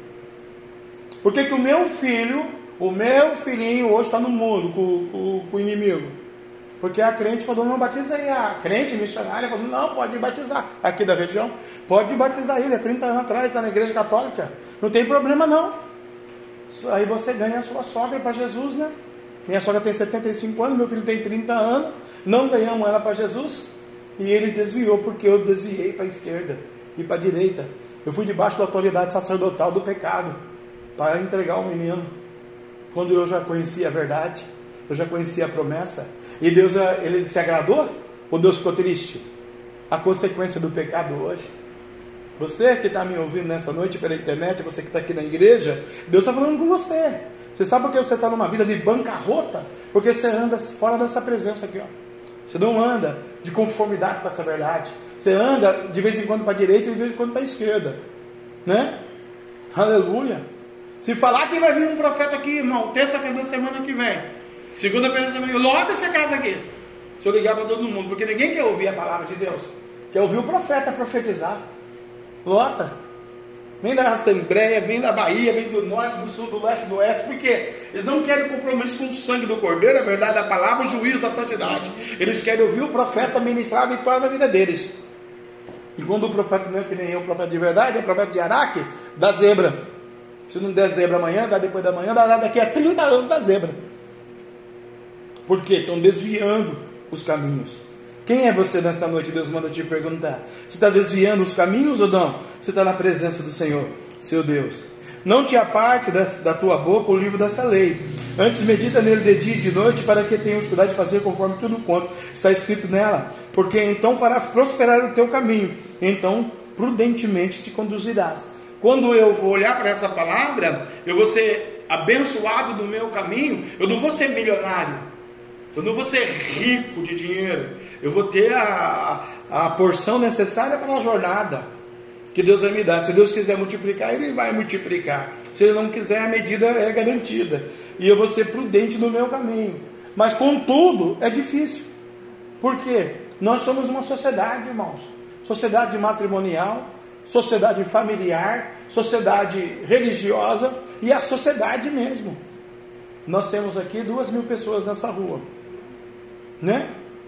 Speaker 1: Por que, que o meu filho, o meu filhinho hoje está no mundo com, com, com o inimigo? Porque a crente falou: não batiza aí. A crente missionária falou: não, pode batizar. Aqui da região, pode batizar ele. Há trinta anos atrás, está na igreja católica. Não tem problema não. Aí você ganha a sua sogra para Jesus, né? Minha sogra tem setenta e cinco anos, meu filho tem trinta anos. Não ganhamos ela para Jesus. E ele desviou, porque eu desviei para a esquerda e para a direita. Eu fui debaixo da autoridade sacerdotal do pecado para entregar o menino. Quando eu já conhecia a verdade, eu já conhecia a promessa. E Deus, ele se agradou? Ou Deus ficou triste? A consequência do pecado hoje. Você que está me ouvindo nessa noite pela internet, você que está aqui na igreja, Deus está falando com você. Você sabe por que você está numa vida de bancarrota? Porque você anda fora dessa presença aqui, ó. Você não anda de conformidade com essa verdade. Você anda de vez em quando para a direita e de vez em quando para a esquerda, né? Aleluia. Se falar que vai vir um profeta aqui, irmão, terça-feira da semana que vem, segunda-feira da semana, lota essa casa aqui. Se eu ligar para todo mundo, porque ninguém quer ouvir a palavra de Deus, quer ouvir o profeta profetizar. Lota. Vem da Assembleia, vem da Bahia, vem do norte, do sul, do leste, do oeste, porque eles não querem compromisso com o sangue do Cordeiro, a verdade, a palavra, o juízo da santidade. Eles querem ouvir o profeta ministrar a vitória na vida deles. E quando o profeta não é que nem eu, o profeta de verdade, é o profeta de Araque, dá zebra. Se não der zebra amanhã, dá depois da manhã, dá daqui a trinta anos da zebra. Por quê? Estão desviando os caminhos. Quem é você nesta noite? Deus manda te perguntar. Você está desviando os caminhos ou não? Você está na presença do Senhor, seu Deus. Não te aparte da, da tua boca o livro dessa lei. Antes medita nele de dia e de noite, para que tenhas cuidado de fazer conforme tudo quanto está escrito nela. Porque então farás prosperar o teu caminho. Então prudentemente te conduzirás. Quando eu vou olhar para essa palavra, eu vou ser abençoado do meu caminho. Eu não vou ser milionário. Eu não vou ser rico de dinheiro. Eu vou ter a, a porção necessária para a jornada que Deus vai me dar. Se Deus quiser multiplicar, Ele vai multiplicar. Se Ele não quiser, a medida é garantida. E eu vou ser prudente no meu caminho. Mas contudo, é difícil. Por quê? Nós somos uma sociedade, irmãos. Sociedade matrimonial, sociedade familiar, sociedade religiosa e a sociedade mesmo. Nós temos aqui duas mil pessoas nessa rua, né?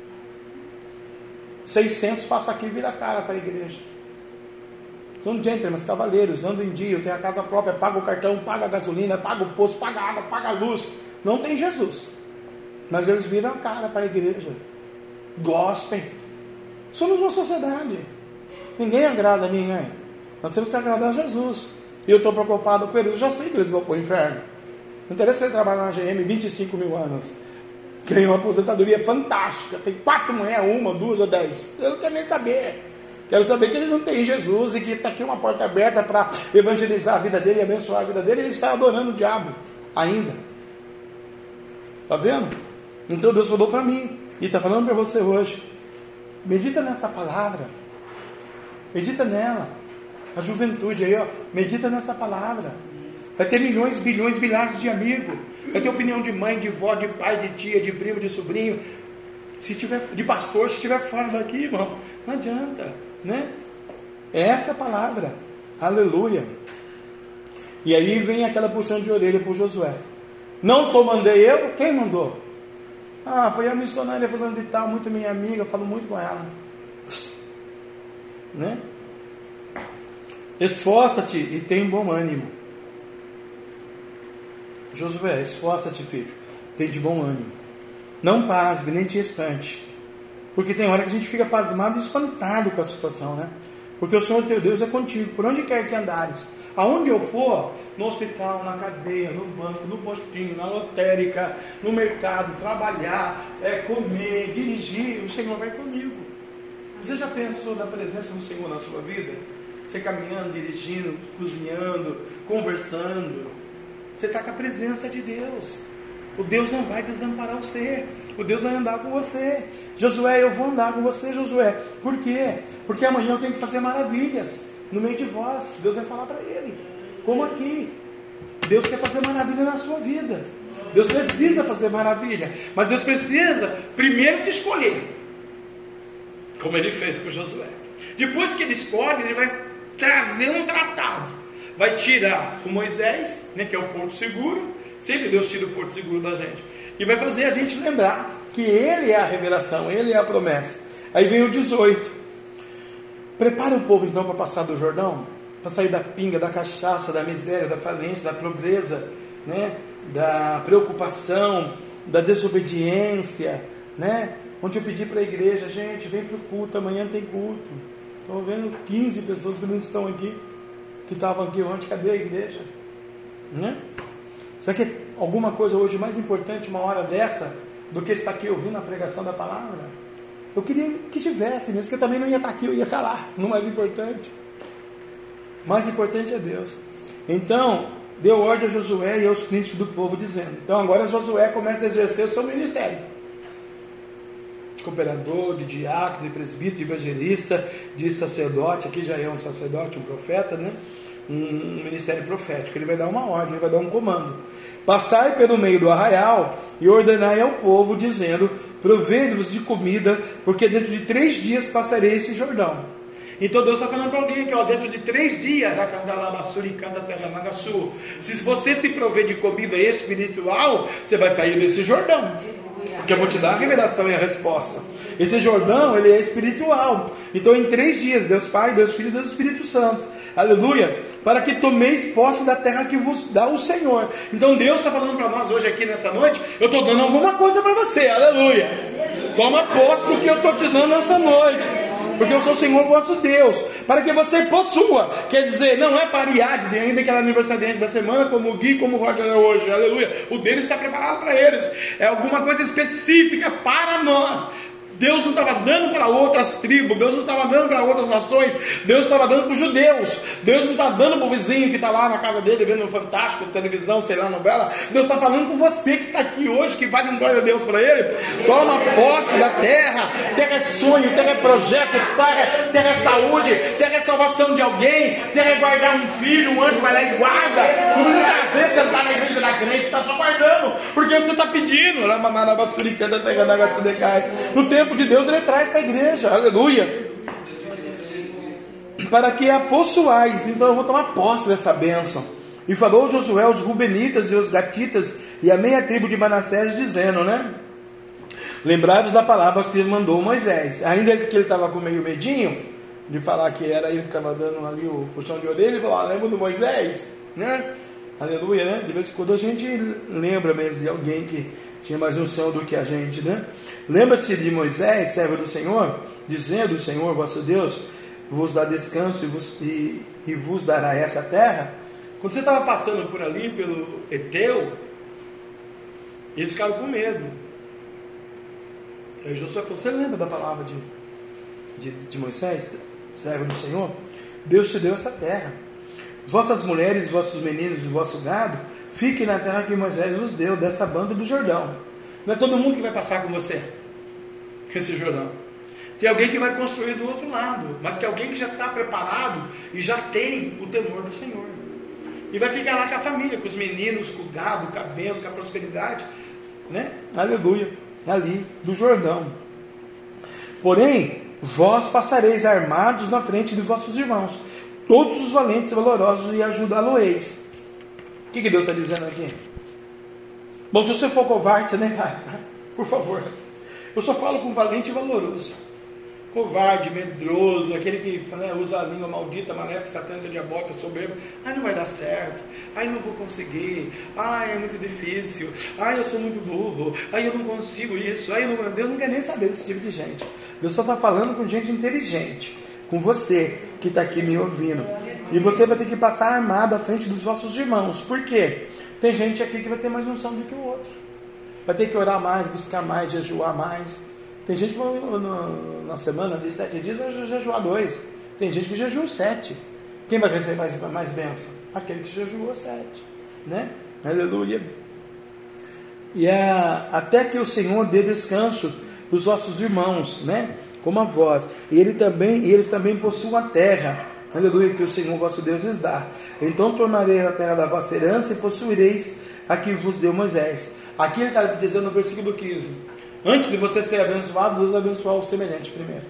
Speaker 1: seiscentos passa aqui e vira a cara para a igreja. São gentlemen, cavaleiros, andam em dia, tem a casa própria, paga o cartão, paga a gasolina, paga o posto, paga a água, paga a luz. Não tem Jesus. Mas eles viram a cara para a igreja. Gospem. Somos uma sociedade. Ninguém agrada a ninguém. Nós temos que agradar a Jesus. E eu estou preocupado com eles. Eu já sei que eles vão para o inferno. Não interessa ele trabalhar na G M vinte e cinco mil anos. Ganhou uma aposentadoria fantástica. Tem quatro mulheres, uma, duas ou dez. Eu não quero nem saber. Quero saber que ele não tem Jesus e que está aqui uma porta aberta para evangelizar a vida dele e abençoar a vida dele. Ele está adorando o diabo ainda. Está vendo? Então Deus falou para mim e está falando para você hoje. Medita nessa palavra. Medita nela. A juventude aí, ó, medita nessa palavra. Vai ter milhões, bilhões, bilhares de amigos. Vai ter opinião de mãe, de vó, de pai, de tia, de primo, de sobrinho. Se tiver, de pastor, se estiver fora daqui, irmão, não adianta, né? Essa é a palavra. Aleluia. E aí vem aquela puxão de orelha para o Josué. Não tô mandei eu? Quem mandou? Ah, foi a missionária falando de tal, muito minha amiga, falo muito com ela. Né? Esforça-te e tem bom ânimo. Josué, esforça-te, filho, tem de bom ânimo. Não pasme, nem te espante. Porque tem hora que a gente fica pasmado e espantado com a situação, né? Porque o Senhor teu Deus é contigo, por onde quer que andares. Aonde eu for, no hospital, na cadeia, no banco, no postinho, na lotérica, no mercado, trabalhar, é, comer, dirigir, o Senhor vai comigo. Você já pensou na presença do Senhor na sua vida? Você caminhando, dirigindo, cozinhando, conversando. Você está com a presença de Deus. O Deus não vai desamparar você. O Deus vai andar com você. Josué, eu vou andar com você, Josué. Por quê? Porque amanhã eu tenho que fazer maravilhas no meio de vós. Deus vai falar para ele. Como aqui. Deus quer fazer maravilha na sua vida. Deus precisa fazer maravilha. Mas Deus precisa primeiro te escolher. Como ele fez com Josué. Depois que ele escolhe, ele vai trazer um tratado. Vai tirar o Moisés, né, que é o porto seguro. Sempre Deus tira o porto seguro da gente. E vai fazer a gente lembrar que Ele é a revelação, Ele é a promessa. Aí vem o dezoito. Prepara o povo então para passar do Jordão, para sair da pinga, da cachaça, da miséria, da falência, da pobreza, né, da preocupação, da desobediência, né? Ontem eu pedi para a igreja, gente, vem para o culto, amanhã tem culto. Estou vendo quinze pessoas que não estão aqui, que estavam aqui ontem, cadê a igreja? Né? Será que é alguma coisa hoje mais importante uma hora dessa do que estar aqui ouvindo a pregação da palavra? Eu queria que tivesse, mesmo que eu também não ia estar aqui, eu ia estar lá, no mais importante. O mais importante é Deus. Então, deu ordem a Josué e aos príncipes do povo, dizendo. Então agora Josué começa a exercer o seu ministério. De cooperador, de diácono, de presbítero, de evangelista, de sacerdote. Aqui já é um sacerdote, um profeta, né? Um ministério profético. Ele vai dar uma ordem, ele vai dar um comando. Passai pelo meio do arraial e ordenai ao povo, dizendo: provei-vos de comida, porque dentro de três dias passarei esse Jordão. Então Deus está falando para alguém aqui, ó, dentro de três dias, se você se prover de comida espiritual, você vai sair desse Jordão. Porque eu vou te dar a revelação e a resposta. Esse Jordão, ele é espiritual. Então em três dias, Deus Pai, Deus Filho e Deus Espírito Santo. Aleluia. Para que tomeis posse da terra que vos dá o Senhor. Então Deus está falando para nós hoje aqui nessa noite. Eu estou dando alguma coisa para você. Aleluia. Toma posse do que eu estou te dando nessa noite. Porque eu sou o Senhor vosso Deus. Para que você possua. Quer dizer, não é para Ariadne, ainda que ela é aniversariante da semana, como o Gui, como o Roger é hoje. Aleluia. O dele está preparado para eles. É alguma coisa específica para nós. Deus não estava dando para outras tribos, Deus não estava dando para outras nações, Deus estava dando para os judeus. Deus não está dando para o vizinho que está lá na casa dele vendo um Fantástico, televisão, sei lá, novela. Deus está falando com você que está aqui hoje, que vai dar um glória a Deus para ele. Toma posse da terra. Terra é sonho, terra é projeto, terra, terra é saúde, terra é salvação de alguém, terra é guardar um filho, um anjo vai lá e guarda. Não precisa trazer, sentar na igreja da crente, está só guardando, porque você está pedindo. No tempo de Deus ele traz para a igreja, aleluia, para que a possuais. Então eu vou tomar posse dessa bênção. E falou Josué aos Rubenitas e aos Gatitas e a meia tribo de Manassés, dizendo, né? Lembrai-vos da palavra que ele mandou Moisés. Ainda que ele estava com meio medinho de falar que era ele que estava dando ali o puxão de orelha, ele falou, ah, lembra do Moisés, né? Aleluia, né? De vez em quando a gente lembra mesmo de alguém que tinha mais unção do que a gente, né? Lembra-se de Moisés, servo do Senhor, dizendo, o Senhor vosso Deus vos dá descanso e vos, e, e vos dará essa terra. Quando você estava passando por ali, pelo Eteu, eles ficaram com medo. Aí Josué falou, você lembra da palavra de, de, de Moisés, servo do Senhor? Deus te deu essa terra. Vossas mulheres, vossos meninos e vosso gado, fiquem na terra que Moisés vos deu, dessa banda do Jordão. Não é todo mundo que vai passar com você, esse Jordão. Tem alguém que vai construir do outro lado, mas tem alguém que já está preparado e já tem o temor do Senhor. E vai ficar lá com a família, com os meninos, com o gado, com a bênção, com a prosperidade, né? Aleluia, ali do Jordão. Porém, vós passareis armados na frente de vossos irmãos, todos os valentes e valorosos, e ajudá-lo-eis. O que, que Deus está dizendo aqui? Bom, se você for covarde, você nem vai, tá? Por favor. Eu só falo com valente e valoroso. Covarde, medroso, aquele que, né, usa a língua maldita, maléfica, satânica, diabólica, soberba. Ai, não vai dar certo. Ai, não vou conseguir. Ai, é muito difícil. Ai, eu sou muito burro. Ai, eu não consigo isso. Ai, eu não... Deus não quer nem saber desse tipo de gente. Deus só está falando com gente inteligente. Com você que está aqui me ouvindo. E você vai ter que passar armado à frente dos vossos irmãos. Por quê? Tem gente aqui que vai ter mais unção do que o outro. Vai ter que orar mais, buscar mais, jejuar mais. Tem gente que no, no, na semana de sete dias vai jejuar dois. Tem gente que jejua sete. Quem vai receber mais, mais bênção? Aquele que jejuou sete, né? Aleluia. E é, até que o Senhor dê descanso dos vossos irmãos, né? Como a vós. E, ele também, e eles também possuem a terra. Aleluia, que o Senhor vosso Deus lhes dá. Então tornareis a terra da vossa herança e possuireis a que vos deu Moisés. Aqui ele está dizendo no versículo quinze. Antes de você ser abençoado, Deus vai abençoar o semelhante primeiro.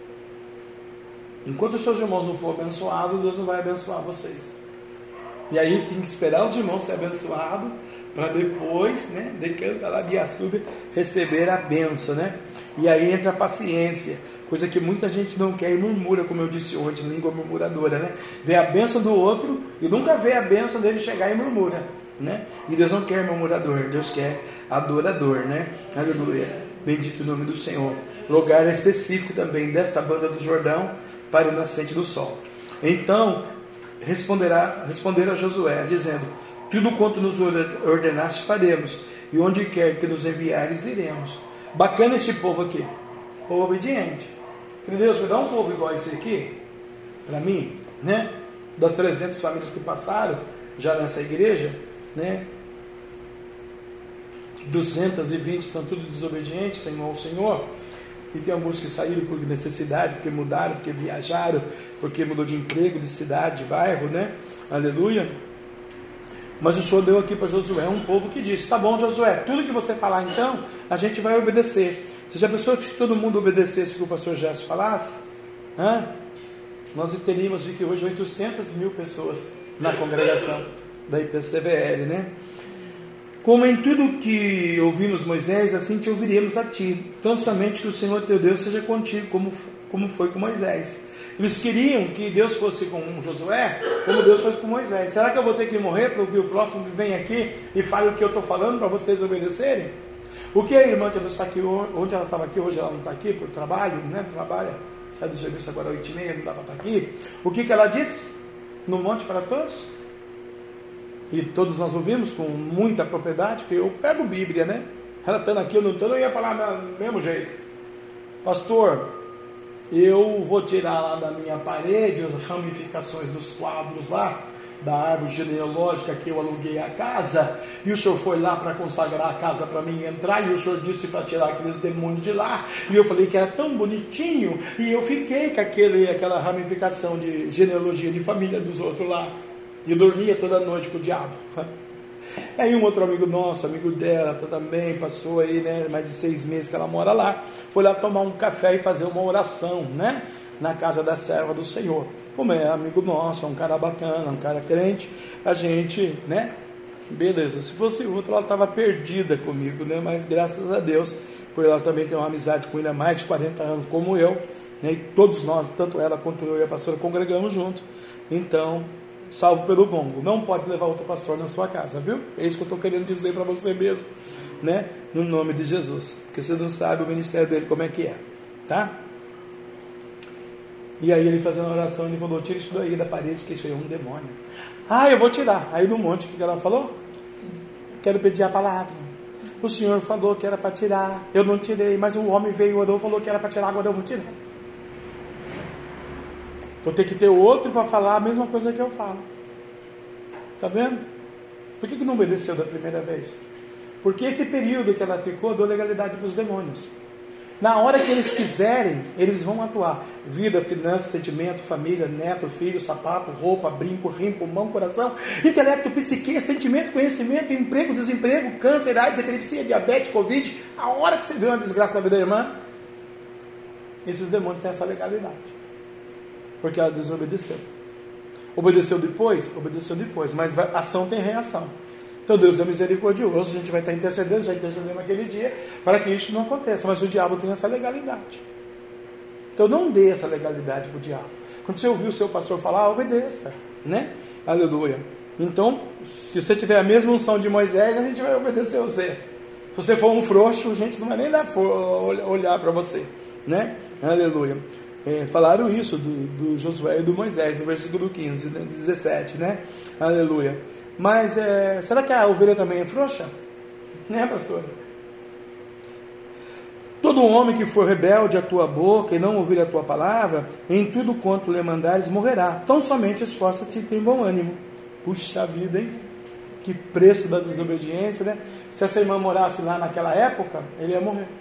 Speaker 1: Enquanto os seus irmãos não forem abençoados, Deus não vai abençoar vocês. E aí tem que esperar os irmãos ser abençoados para depois, né, de que receber a bênção, né? E aí entra a paciência, coisa que muita gente não quer e murmura, como eu disse ontem, língua murmuradora, né? Vê a bênção do outro e nunca vê a bênção dele chegar e murmura, né? E Deus não quer murmurador, Deus quer adorador, né? Aleluia, bendito o nome do Senhor. Lugar específico também desta banda do Jordão para o nascente do sol. Então responderá, responderá a Josué, dizendo, tudo quanto nos ordenaste faremos, e onde quer que nos enviares iremos. Bacana esse povo aqui, povo obediente. Deus, me dá um povo igual esse aqui para mim, né? Das trezentas famílias que passaram já nessa igreja, né? duzentas e vinte são tudo desobedientes, Senhor ao Senhor. E tem alguns que saíram por necessidade, porque mudaram, porque viajaram, porque mudou de emprego, de cidade, de bairro, né? Aleluia. Mas o Senhor deu aqui para Josué um povo que disse, tá bom, Josué, tudo que você falar então, a gente vai obedecer. Você já pensou que se todo mundo obedecesse o que o pastor Gerson falasse, hã? Nós teríamos de que hoje oitocentas mil pessoas na congregação da I P C V L, né? Como em tudo que ouvimos Moisés, assim te ouviremos a ti. Tão somente que o Senhor teu Deus seja contigo, como, como foi com Moisés. Eles queriam que Deus fosse com Josué, como Deus foi com Moisés. Será que eu vou ter que morrer para ouvir o próximo que vem aqui e fale o que eu estou falando para vocês obedecerem? O que a irmã que não está aqui, onde ela estava aqui, hoje ela não está aqui por trabalho, né? Trabalha, sai do serviço agora às oito e meia, não dá para estar aqui. O que, que ela disse? No monte para todos? E todos nós ouvimos com muita propriedade, porque eu pego Bíblia, né? Ela estando aqui, eu não estou, eu ia falar do mesmo jeito. pastor, eu vou tirar lá da minha parede as ramificações dos quadros lá, da árvore genealógica que eu aluguei a casa, e o senhor foi lá para consagrar a casa para mim entrar, e o senhor disse para tirar aqueles demônios de lá, e eu falei que era tão bonitinho, e eu fiquei com aquele, aquela ramificação de genealogia de família dos outros lá, e dormia toda noite com o diabo. Aí um outro amigo nosso, amigo dela também, passou aí, né, mais de seis meses que ela mora lá, foi lá tomar um café e fazer uma oração, né, na casa da serva do Senhor. Como é amigo nosso, é um cara bacana, um cara crente, a gente, né, beleza. Se fosse outro, ela estava perdida comigo, né, mas graças a Deus, por ela também ter uma amizade com ele há mais de quarenta anos, como eu, né, e todos nós, tanto ela quanto eu e a pastora, congregamos junto. Então, salvo pelo gongo, não pode levar outro pastor na sua casa, viu? É isso que eu estou querendo dizer para você mesmo, né, no nome de Jesus, porque você não sabe o ministério dele como é que é, tá? E aí ele fazendo a oração, ele falou, tira isso daí da parede, que isso aí é um demônio. Ah, eu vou tirar. Aí no monte, o que ela falou? Quero pedir a palavra. O Senhor falou que era para tirar, eu não tirei, mas o homem veio, orou, falou que era para tirar, agora eu vou tirar. Vou ter que ter outro para falar a mesma coisa que eu falo. Tá vendo? Por que que não obedeceu da primeira vez? Porque esse período que ela ficou deu legalidade para os demônios. Na hora que eles quiserem, eles vão atuar. Vida, finanças, sentimento, família, neto, filho, sapato, roupa, brinco, rim, pulmão, coração, intelecto, psique, sentimento, conhecimento, emprego, desemprego, câncer, AIDS, epilepsia, diabetes, covid. A hora que você vê uma desgraça na vida da irmã, esses demônios têm essa legalidade. Porque ela desobedeceu. Obedeceu depois? Obedeceu depois. Mas a ação tem reação. Então Deus é misericordioso, a gente vai estar intercedendo, já intercedendo naquele dia, para que isso não aconteça. Mas o diabo tem essa legalidade. Então não dê essa legalidade para o diabo. Quando você ouvir o seu pastor falar, obedeça, né? Aleluia. Então, se você tiver a mesma unção de Moisés, a gente vai obedecer a você. Se você for um frouxo, a gente não vai nem dar for, olhar para você, né? Aleluia. É, falaram isso do, do Josué e do Moisés, no versículo quinze, né? dezessete, né? Aleluia. Mas, é, será que a ovelha também é frouxa? Né, pastor? Todo homem que for rebelde à tua boca e não ouvir a tua palavra, em tudo quanto lhe mandares, morrerá. Tão somente esforça-te e tem bom ânimo. Puxa vida, hein? Que preço da desobediência, né? Se essa irmã morasse lá naquela época, ele ia morrer.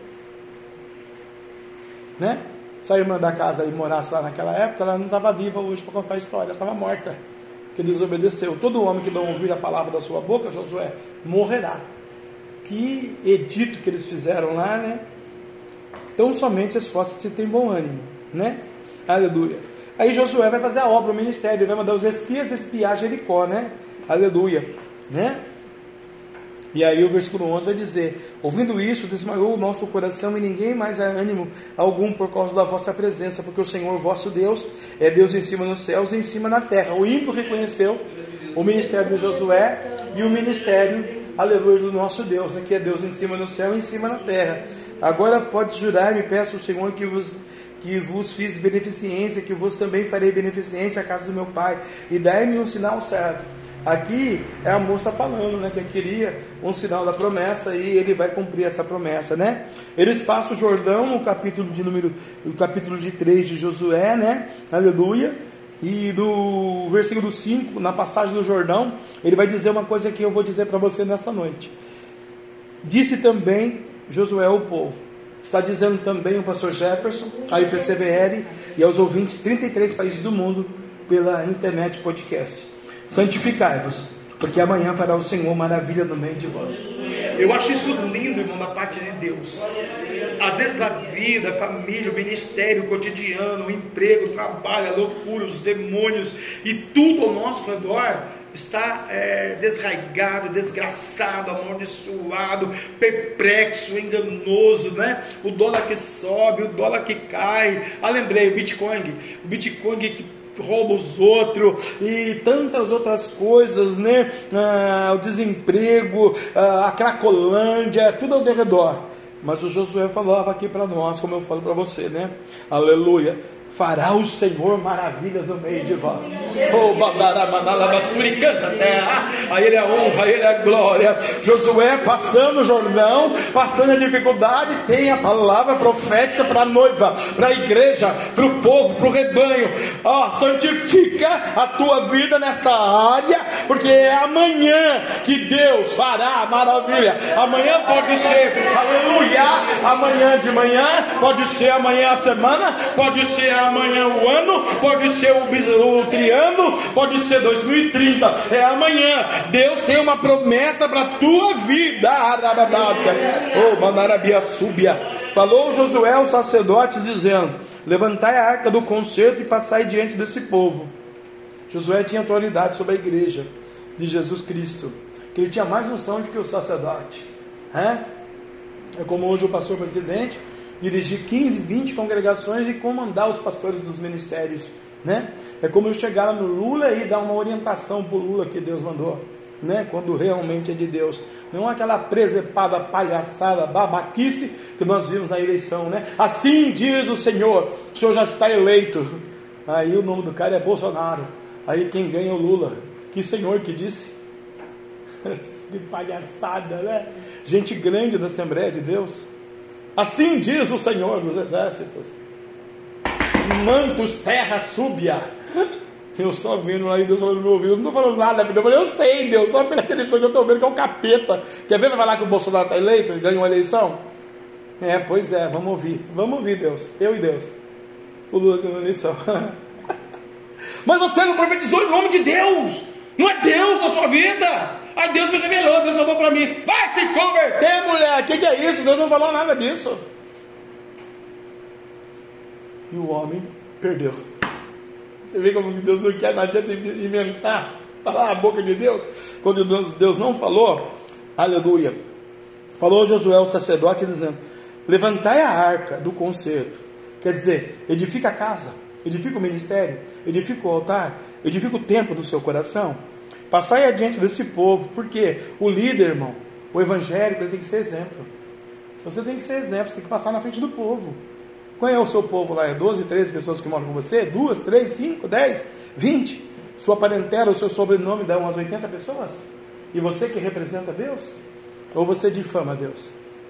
Speaker 1: Né? Se a irmã da casa aí morasse lá naquela época, ela não estava viva hoje para contar a história, ela estava morta. Que desobedeceu. Todo homem que não ouvir a palavra da sua boca, Josué, morrerá. Que edito que eles fizeram lá, né? Então somente esforça-te e tem bom ânimo, né? Aleluia. Aí Josué vai fazer a obra, o ministério, ele vai mandar os espias espiar Jericó, né? Aleluia, né? E aí o versículo onze vai dizer, ouvindo isso, desmaiou o nosso coração e ninguém mais há ânimo algum por causa da vossa presença, porque o Senhor vosso Deus é Deus em cima nos céus e em cima na terra. O ímpio reconheceu o ministério de Josué e o ministério, aleluia, do nosso Deus, que é Deus em cima no céu e em cima na terra. Agora pode jurar, me peço ao Senhor que vos, que vos fiz beneficência, que vos também farei beneficência à casa do meu pai, e dai-me um sinal certo. Aqui é a moça falando, né, que queria um sinal da promessa e ele vai cumprir essa promessa, né? Eles passam o Jordão no capítulo de número, no capítulo de três de Josué, né? Aleluia. E do versículo cinco, na passagem do Jordão, ele vai dizer uma coisa que eu vou dizer para você nessa noite. Disse também Josué ao povo. Está dizendo também o pastor Jefferson, a I P C B L e aos ouvintes de trinta e três países do mundo pela internet podcast. Santificai-vos, porque amanhã fará o Senhor maravilha no meio de vós. Eu acho isso lindo, irmão, da parte de Deus. Às vezes a vida, a família, o ministério, o cotidiano, o emprego, o trabalho, a loucura, os demônios e tudo ao nosso redor está é, desraigado, desgraçado, amaldiçoado, perplexo, enganoso, né? O dólar que sobe, o dólar que cai. Ah, lembrei, o Bitcoin, o Bitcoin que rouba os outros e tantas outras coisas, né? Ah, o desemprego, ah, a cracolândia, tudo ao redor. Mas o Josué falava aqui para nós, como eu falo para você, né? Aleluia. fará o Senhor maravilhas no meio de vós. Oh, canta terra. A Ele a honra, a Ele a glória. Josué passando o Jordão, passando a dificuldade, tem a palavra profética para a noiva, para a igreja, para o povo, para o rebanho. Ó, oh, santifica a tua vida nesta área, porque é amanhã que Deus fará maravilha. Amanhã pode ser, aleluia, amanhã de manhã, pode ser amanhã a semana, pode ser amanhã o ano, pode ser o, o triângulo, pode ser dois mil e trinta, é amanhã. Deus tem uma promessa para a tua vida. Oh, Manarabia Súbia. Falou Josué ao sacerdote dizendo: levantai a arca do concerto e passai diante desse povo. Josué tinha autoridade sobre a igreja de Jesus Cristo, que ele tinha mais unção do que o sacerdote. É, é como hoje o pastor presidente dirigir quinze, vinte congregações e comandar os pastores dos ministérios, né? É como eu chegar lá no Lula e dar uma orientação para o Lula que Deus mandou, né? Quando realmente é de Deus, não aquela presepada, palhaçada, babaquice que nós vimos na eleição, né? Assim diz o Senhor, o Senhor já está eleito. Aí o nome do cara é Bolsonaro, aí quem ganha é o Lula. Que Senhor que disse? Que palhaçada, né? Gente grande da Assembleia de Deus. Assim diz o Senhor dos Exércitos: mantos, terra, súbia. Eu só vendo aí, Deus falando no meu ouvido, não estou falando nada, filho. Eu falei, eu sei, Deus, só pela televisão que eu estou vendo que é um capeta. Quer ver, vai falar que o Bolsonaro está eleito e ganhou uma eleição? É, pois é, vamos ouvir, vamos ouvir Deus, eu e Deus. O Lula ganhou uma eleição. Mas você não profetizou em nome de Deus, não é Deus na sua vida. Aí Deus me revelou, Deus falou para mim: vai se converter, mulher. O que, que é isso? Deus não falou nada disso. E o homem perdeu. Você vê como Deus não quer, não adianta inventar, falar a boca de Deus. Quando Deus não falou, aleluia. Falou Josué, o sacerdote, dizendo: levantai a arca do concerto. Quer dizer, edifica a casa, edifica o ministério, edifica o altar, edifica o templo do seu coração. Passai adiante desse povo, porque o líder, irmão, o evangélico, ele tem que ser exemplo. Você tem que ser exemplo, você tem que passar na frente do povo. Qual é o seu povo lá? É doze, treze pessoas que moram com você? Duas, três, cinco, dez, vinte? Sua parentela, o seu sobrenome dá umas oitenta pessoas? E você que representa Deus? Ou você difama Deus?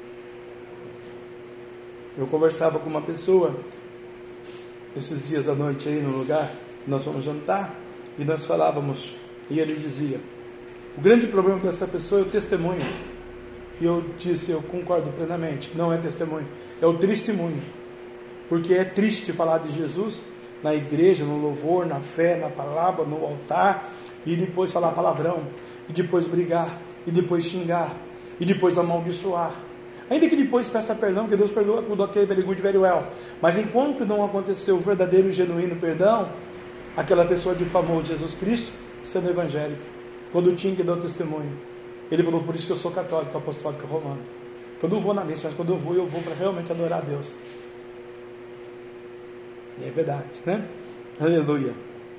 Speaker 1: Eu conversava com uma pessoa esses dias à noite aí no lugar, nós fomos jantar, e nós falávamos, e ele dizia: o grande problema dessa pessoa é o testemunho. E eu disse, eu concordo plenamente, não é testemunho, é o testemunho. Porque é triste falar de Jesus na igreja, no louvor, na fé, na palavra, no altar, e depois falar palavrão, e depois brigar, e depois xingar, e depois amaldiçoar. Ainda que depois peça perdão, que Deus perdoa tudo, ok, very good, very well. Mas enquanto não aconteceu o verdadeiro e genuíno perdão, aquela pessoa difamou Jesus Cristo sendo evangélico, quando tinha que dar o testemunho. Ele falou: por isso que eu sou católico, apostólico romano. Eu não vou na missa, mas quando eu vou, eu vou para realmente adorar a Deus. E é verdade, né? Aleluia.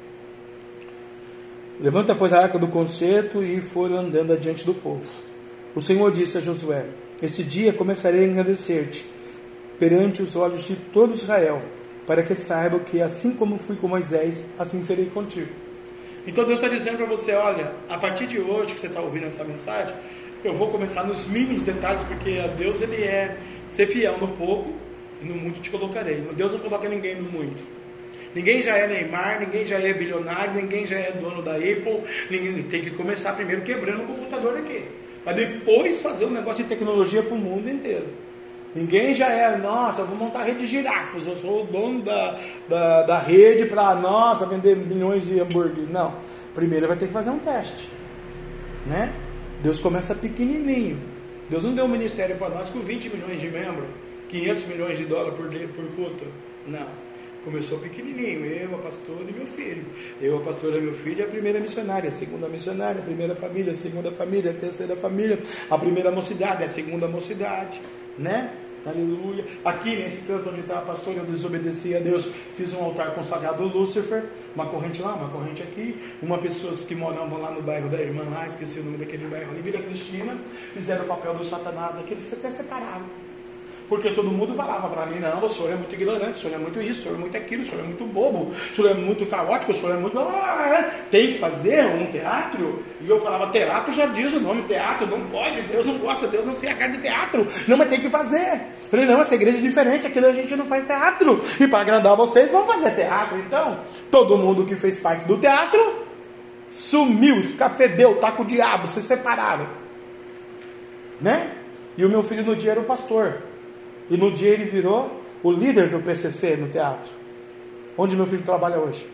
Speaker 1: Levanta, pois, a arca do concerto, e foram andando adiante do povo. O Senhor disse a Josué: esse dia começarei a engrandecer-te perante os olhos de todo Israel, para que saibam que assim como fui com Moisés, assim serei contigo. Então Deus está dizendo para você: olha, a partir de hoje que você está ouvindo essa mensagem, eu vou começar nos mínimos detalhes, porque a Deus, ele é ser fiel no pouco, e no muito te colocarei. Deus não coloca ninguém no muito. Ninguém já é Neymar, ninguém já é bilionário, ninguém já é dono da Apple. Ninguém tem que começar primeiro quebrando o computador aqui, para depois fazer um negócio de tecnologia para o mundo inteiro. Ninguém já é, nossa, eu vou montar a rede de girafas, eu sou o dono da, da, da rede para, nossa, vender milhões de hambúrguer. Não, primeiro vai ter que fazer um teste, né? Deus começa pequenininho. Deus não deu um ministério para nós com vinte milhões de membros, quinhentos milhões de dólares por, por culto. Não, começou pequenininho, eu, a pastora e meu filho. Eu, a pastora e meu filho, e a primeira missionária, a segunda missionária, a primeira família, a segunda família, a terceira família, a primeira mocidade, a segunda mocidade, né? Aleluia. Aqui nesse canto onde está a pastora, eu desobedeci a Deus, fiz um altar consagrado ao Lúcifer, uma corrente lá, uma corrente aqui, uma pessoas que moravam lá no bairro da irmã lá, esqueci o nome daquele bairro ali, Vila Cristina, fizeram o papel do Satanás aqui, eles até separaram. Porque todo mundo falava para mim, não, o senhor é muito ignorante, o senhor é muito isso, o senhor é muito aquilo, o senhor é muito bobo, o senhor é muito caótico, o senhor é muito... Tem que fazer um teatro. E eu falava, teatro já diz o nome, teatro, não pode, Deus não gosta, Deus não se a cara de teatro. Não, mas tem que fazer. Falei, não, essa igreja é diferente, aqui a gente não faz teatro. E para agradar vocês, vamos fazer teatro. Então, todo mundo que fez parte do teatro sumiu, escafedeu, tá com o diabo, se separaram. Né? E o meu filho no dia era o pastor. E no dia ele virou o líder do P C C no teatro. Onde meu filho trabalha hoje.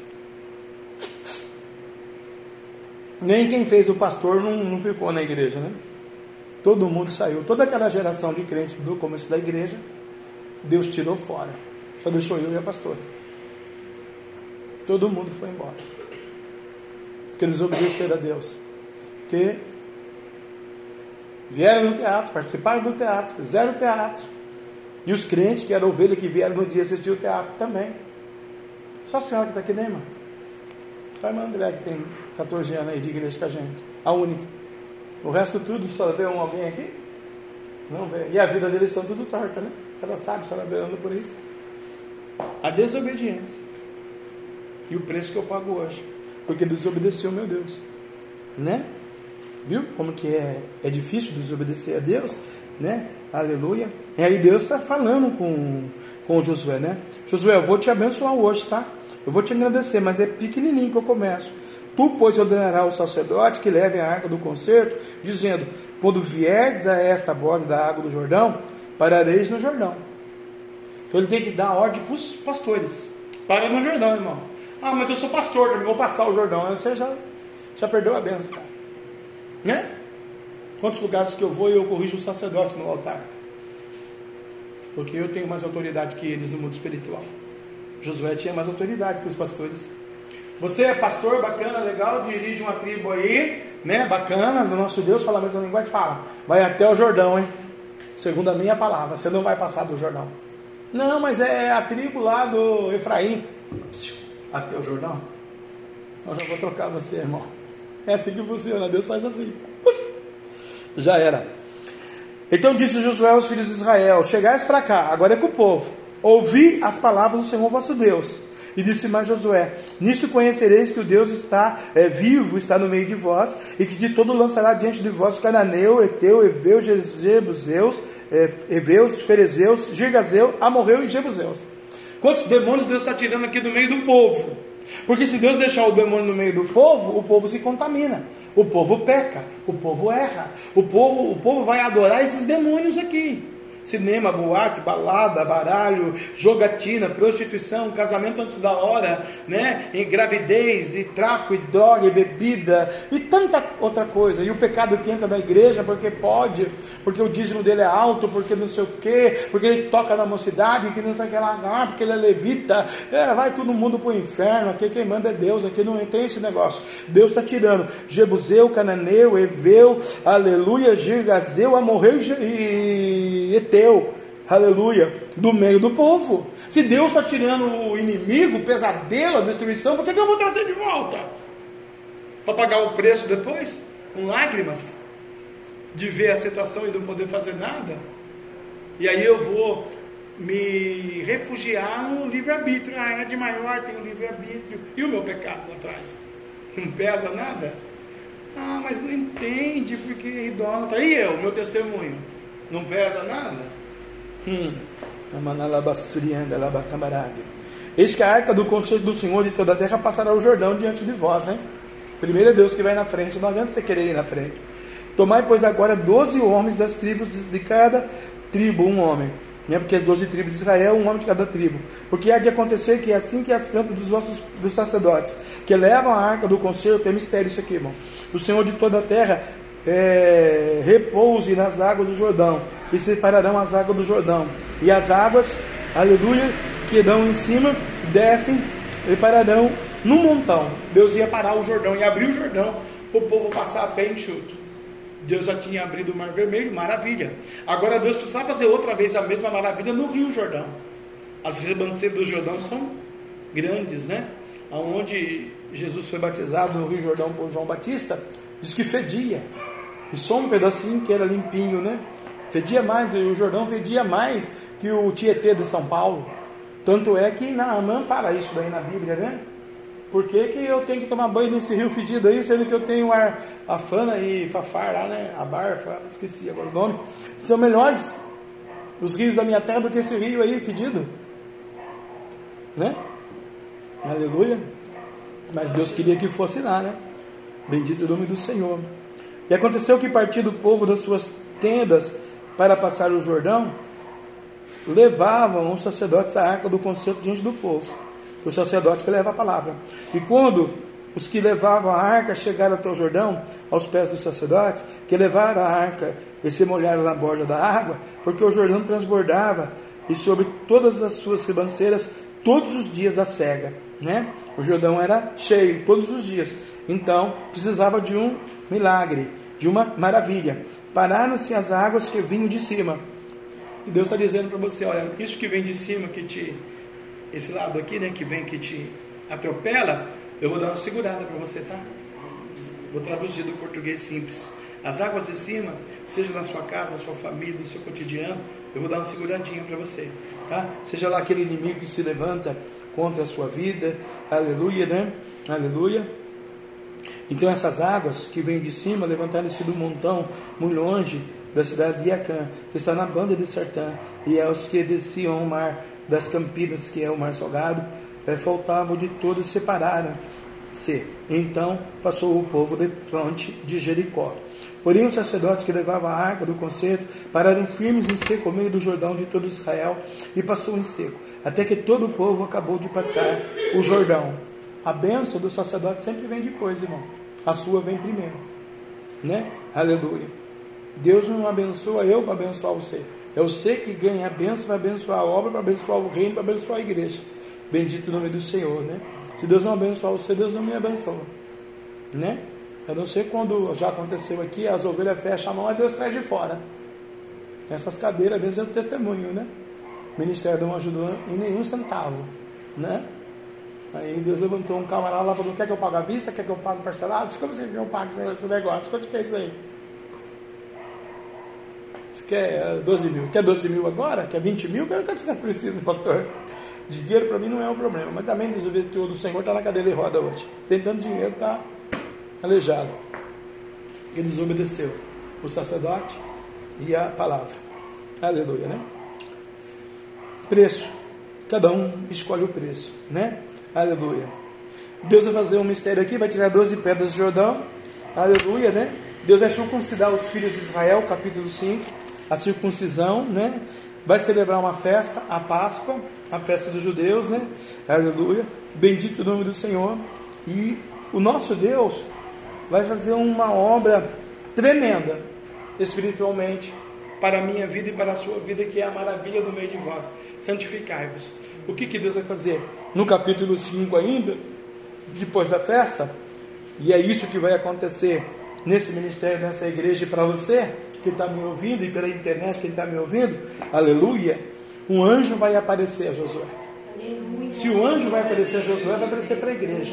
Speaker 1: Nem quem fez o pastor não, não ficou na igreja, né? Todo mundo saiu. Toda aquela geração de crentes do começo da igreja, Deus tirou fora. Só deixou eu e a pastora. Todo mundo foi embora. Porque eles obedeceram a Deus. Porque vieram no teatro, participaram do teatro, fizeram o teatro. E os crentes, que eram ovelha, que vieram no dia assistir o teatro também. Só a senhora que está aqui, né, irmã? Só a irmã André, que tem catorze anos aí de igreja com a gente. A única. O resto tudo, só vê um alguém aqui? Não vê. E a vida deles estão tudo torta, né? A senhora sabe, a senhora anda por isso. A desobediência. E o preço que eu pago hoje. Porque desobedeceu meu Deus. Né? Viu? Como que é, é difícil desobedecer a Deus, né? Aleluia. E aí Deus está falando com, com Josué, né? Josué, eu vou te abençoar hoje, tá? Eu vou te agradecer, mas é pequenininho que eu começo. Tu, pois, ordenarás ao sacerdote que leve a arca do concerto, dizendo, quando vierdes a esta borda da água do Jordão, parareis no Jordão. Então ele tem que dar ordem para os pastores. Para no Jordão, irmão. Ah, mas eu sou pastor, também vou passar o Jordão. Aí você já, já perdeu a benção, cara. Né? Quantos lugares que eu vou e eu corrijo o sacerdote no altar? Porque eu tenho mais autoridade que eles no mundo espiritual. Josué tinha mais autoridade que os pastores. Você é pastor, bacana, legal, dirige uma tribo aí, né? Bacana, do nosso Deus, fala a mesma linguagem, fala. Vai até o Jordão, hein? Segundo a minha palavra, você não vai passar do Jordão. Não, mas é a tribo lá do Efraim. Até o Jordão? Eu já vou trocar você, irmão. É assim que funciona, Deus faz assim. Uf, já era. Então disse Josué aos filhos de Israel, chegais para cá, agora é com o povo, ouvi as palavras do Senhor vosso Deus. E disse mais Josué, nisso conhecereis que o Deus está é, vivo, está no meio de vós, e que de todo lançará diante de vós Cananeu, Eteu, Eveu, Jebuseus, é, Eveus, Ferezeus, Girgazeu, Amorreu e Jebuseus. Quantos demônios Deus está tirando aqui do meio do povo? Porque se Deus deixar o demônio no meio do povo, o povo se contamina, o povo peca, o povo erra, o povo, o povo vai adorar esses demônios aqui. Cinema, boate, balada, baralho, jogatina, prostituição, casamento antes da hora, né? E gravidez, e tráfico, e droga, e bebida, e tanta outra coisa. E o pecado que entra na igreja porque pode, porque o dízimo dele é alto, porque não sei o quê, porque ele toca na mocidade, que não sei o que lá, porque ele é levita. É, vai todo mundo pro inferno, aqui quem manda é Deus, aqui não tem esse negócio. Deus está tirando Jebuseu, Cananeu, Eveu, aleluia, Girgazeu, Amorreu e Eteu. Aleluia, do meio do povo. Se Deus está tirando o inimigo, o pesadelo, a destruição, por que, que eu vou trazer de volta? Para pagar o preço depois? Com lágrimas? De ver a situação e não poder fazer nada? E aí eu vou me refugiar no livre-arbítrio. Ah, é de maior, tem o livre-arbítrio. E o meu pecado lá atrás? Não pesa nada? Ah, mas não entende, porque é idólatra. E eu, meu testemunho? Não pesa nada? Hum. Eis que a arca do conselho do Senhor de toda a terra passará o Jordão diante de vós, hein? Primeiro é Deus que vai na frente, não adianta você querer ir na frente. Tomai, pois, agora doze homens das tribos de cada tribo, um homem. Né? Porque doze tribos de Israel, um homem de cada tribo. Porque há de acontecer que assim que as plantas dos vossos dos sacerdotes, que levam a arca do conselho, tem mistério isso aqui, irmão. O Senhor de toda a terra É, repouse nas águas do Jordão, e separarão as águas do Jordão, e as águas, aleluia, que dão em cima, descem e pararão num montão. Deus ia parar o Jordão, ia abrir o Jordão, para o povo passar a pé enxuto. Deus já tinha abrido o Mar Vermelho, maravilha. Agora Deus precisava fazer outra vez a mesma maravilha no Rio Jordão. As ribanceiras do Jordão são grandes, né? Onde Jesus foi batizado no Rio Jordão por João Batista, diz que fedia. E só um pedacinho que era limpinho, né? Fedia mais, o Jordão fedia mais que o Tietê de São Paulo. Tanto é que Naamã fala isso daí na Bíblia, né? Por que, que eu tenho que tomar banho nesse rio fedido aí, sendo que eu tenho ar, a Fana e Fafar lá, né? A Barfa, esqueci agora o nome. São melhores os rios da minha terra do que esse rio aí fedido, né? Aleluia. Mas Deus queria que fosse lá, né? Bendito o nome do Senhor. E aconteceu que, partindo o povo das suas tendas para passar o Jordão, levavam os sacerdotes a arca do concerto diante do povo. O sacerdote que leva a palavra. E quando os que levavam a arca chegaram até o Jordão, aos pés dos sacerdotes, que levaram a arca e se molharam na borda da água, porque o Jordão transbordava, e sobre todas as suas ribanceiras, todos os dias da cega, né? O Jordão era cheio, todos os dias. Então, precisava de um milagre, de uma maravilha. Pararam-se as águas que vinham de cima. E Deus está dizendo para você, olha, isso que vem de cima, que te... esse lado aqui, né, que vem, que te atropela, eu vou dar uma segurada para você, tá? Vou traduzir do português simples. As águas de cima, seja na sua casa, na sua família, no seu cotidiano, eu vou dar uma seguradinha para você, tá? Seja lá aquele inimigo que se levanta contra a sua vida, aleluia, né? Aleluia. Então essas águas que vêm de cima levantaram-se do montão muito longe da cidade de Acã, que está na banda de Sartã, e aos que desciam ao mar das Campinas, que é o mar salgado, é, faltavam de todos, separaram-se. Então passou o povo de fronte de Jericó. Porém os sacerdotes que levavam a arca do concerto pararam firmes em seco ao meio do Jordão de todo Israel, e passou em seco, até que todo o povo acabou de passar o Jordão. A bênção do sacerdote sempre vem depois, irmão. A sua vem primeiro, né? Aleluia. Deus não abençoa eu para abençoar você. É você que ganha a bênção para abençoar a obra, para abençoar o reino, para abençoar a igreja. Bendito o nome do Senhor, né? Se Deus não abençoar você, Deus não me abençoa, né? A não ser quando já aconteceu aqui, as ovelhas fecham a mão, a Deus traz de fora. Essas cadeiras, às vezes, é o testemunho, né? O ministério não ajudou em nenhum centavo, né? Aí Deus levantou um camarada lá e falou, quer que eu pague à vista? Quer que eu pague parcelado? Como você quer que eu pague esse negócio? Quanto que é isso aí? Você quer doze mil? Quer doze mil agora? Quer vinte mil? Quanto você precisa, pastor? Dinheiro para mim não é um problema, mas também o do Senhor está na cadeira de roda hoje. Tentando dinheiro, está aleijado. Ele desobedeceu o sacerdote e a palavra. Aleluia, né? Preço. Cada um escolhe o preço, né? Aleluia. Deus vai fazer um mistério aqui, vai tirar doze pedras de Jordão. Aleluia, né? Deus vai circuncidar os filhos de Israel, capítulo cinco. A circuncisão, né? Vai celebrar uma festa, a Páscoa, a festa dos judeus, né? Aleluia. Bendito o nome do Senhor. E o nosso Deus vai fazer uma obra tremenda, espiritualmente, para a minha vida e para a sua vida, que é a maravilha do meio de vós. Santificai-vos. O que, que Deus vai fazer? No capítulo cinco ainda, depois da festa, e é isso que vai acontecer nesse ministério, nessa igreja, para você que está me ouvindo, e pela internet quem está me ouvindo, aleluia, um anjo vai aparecer a Josué. Se o anjo vai aparecer a Josué, vai aparecer para a igreja.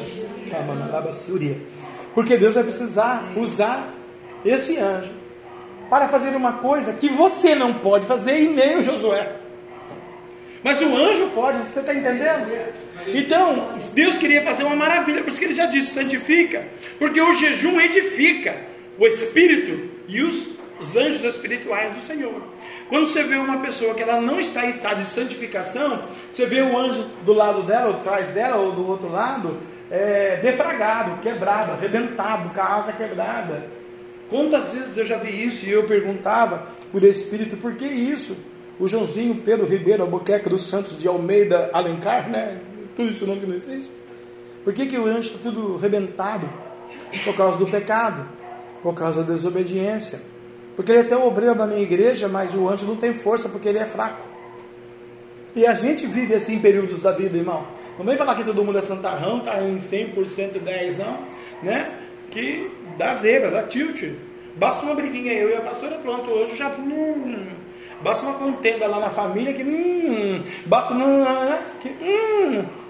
Speaker 1: Porque Deus vai precisar usar esse anjo para fazer uma coisa que você não pode fazer, e nem o Josué. Mas o anjo pode, você está entendendo? Então, Deus queria fazer uma maravilha, por isso que ele já disse, santifica, porque o jejum edifica o espírito e os, os anjos espirituais do Senhor. Quando você vê uma pessoa que ela não está em estado de santificação, você vê o anjo do lado dela, ou atrás dela, ou do outro lado, é, defragado, quebrado, arrebentado, com a asa quebrada. Quantas vezes eu já vi isso e eu perguntava por Espírito, por que isso? O Joãozinho Pedro Ribeiro Albuquerque dos Santos de Almeida Alencar, né? Tudo isso nome que não existe. Por que, que o anjo está tudo arrebentado? Por causa do pecado, por causa da desobediência. Porque ele é até o obreiro da minha igreja, mas o anjo não tem força porque ele é fraco. E a gente vive assim em períodos da vida, irmão. Não vem falar que todo mundo é santarrão, está em cem por cento dez, não, né? Que dá zebra, dá tilt. Basta uma briguinha, eu e a pastora, pronto, o anjo já... Hum, basta uma contenda lá na família que... Hum, basta... Hum, que, hum,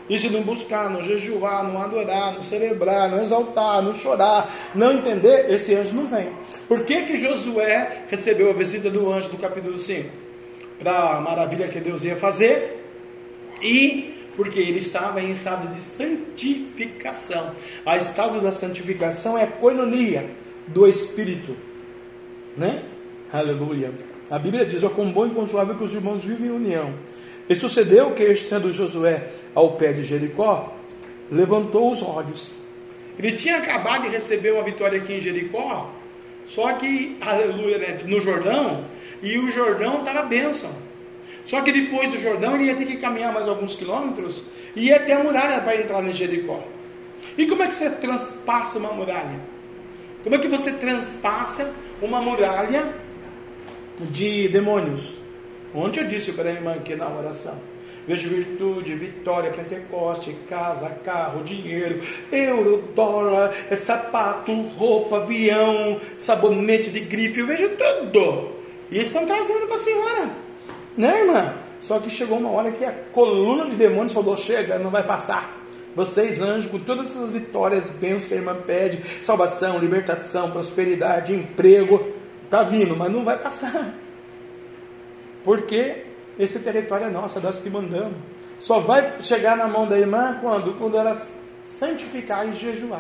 Speaker 1: E se não buscar, não jejuar, não adorar, não celebrar, não exaltar, não chorar, não entender, esse anjo não vem. Por que que Josué recebeu a visita do anjo do capítulo cinco? Para a maravilha que Deus ia fazer, e porque ele estava em estado de santificação. A estado da santificação é a coinonia do Espírito, né? Aleluia. A Bíblia diz: ó, quão bom e quão suave que os irmãos vivem em união. E sucedeu que, estando Josué ao pé de Jericó, levantou os olhos. Ele tinha acabado de receber uma vitória aqui em Jericó, só que, aleluia, né, no Jordão, e o Jordão estava bênção. Só que depois do Jordão ele ia ter que caminhar mais alguns quilômetros e ia ter a muralha para entrar em Jericó. E como é que você transpassa uma muralha? Como é que você transpassa uma muralha de demônios? Ontem eu disse para a irmã aqui na oração: vejo virtude, vitória, Pentecoste, casa, carro, dinheiro, euro, dólar, sapato, roupa, avião, sabonete de grife, eu vejo tudo. E eles estão trazendo para a senhora, né, irmã? Só que chegou uma hora que a coluna de demônios falou: chega, não vai passar. Vocês, anjos, com todas essas vitórias, bênçãos que a irmã pede, salvação, libertação, prosperidade, emprego, está vindo, mas não vai passar. Porque esse território é nosso, é nós que mandamos. Só vai chegar na mão da irmã quando? Quando ela santificar e jejuar.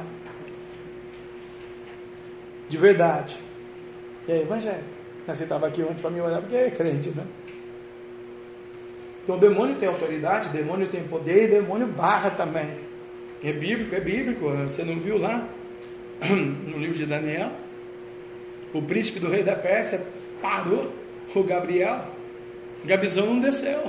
Speaker 1: De verdade. E aí, evangélico? Você estava aqui ontem para me olhar porque é crente, né? Então o demônio tem autoridade, o demônio tem poder, e o demônio barra também. É bíblico, é bíblico. Você não viu lá no livro de Daniel? O príncipe do rei da Pérsia parou o Gabriel. Gabizão não desceu.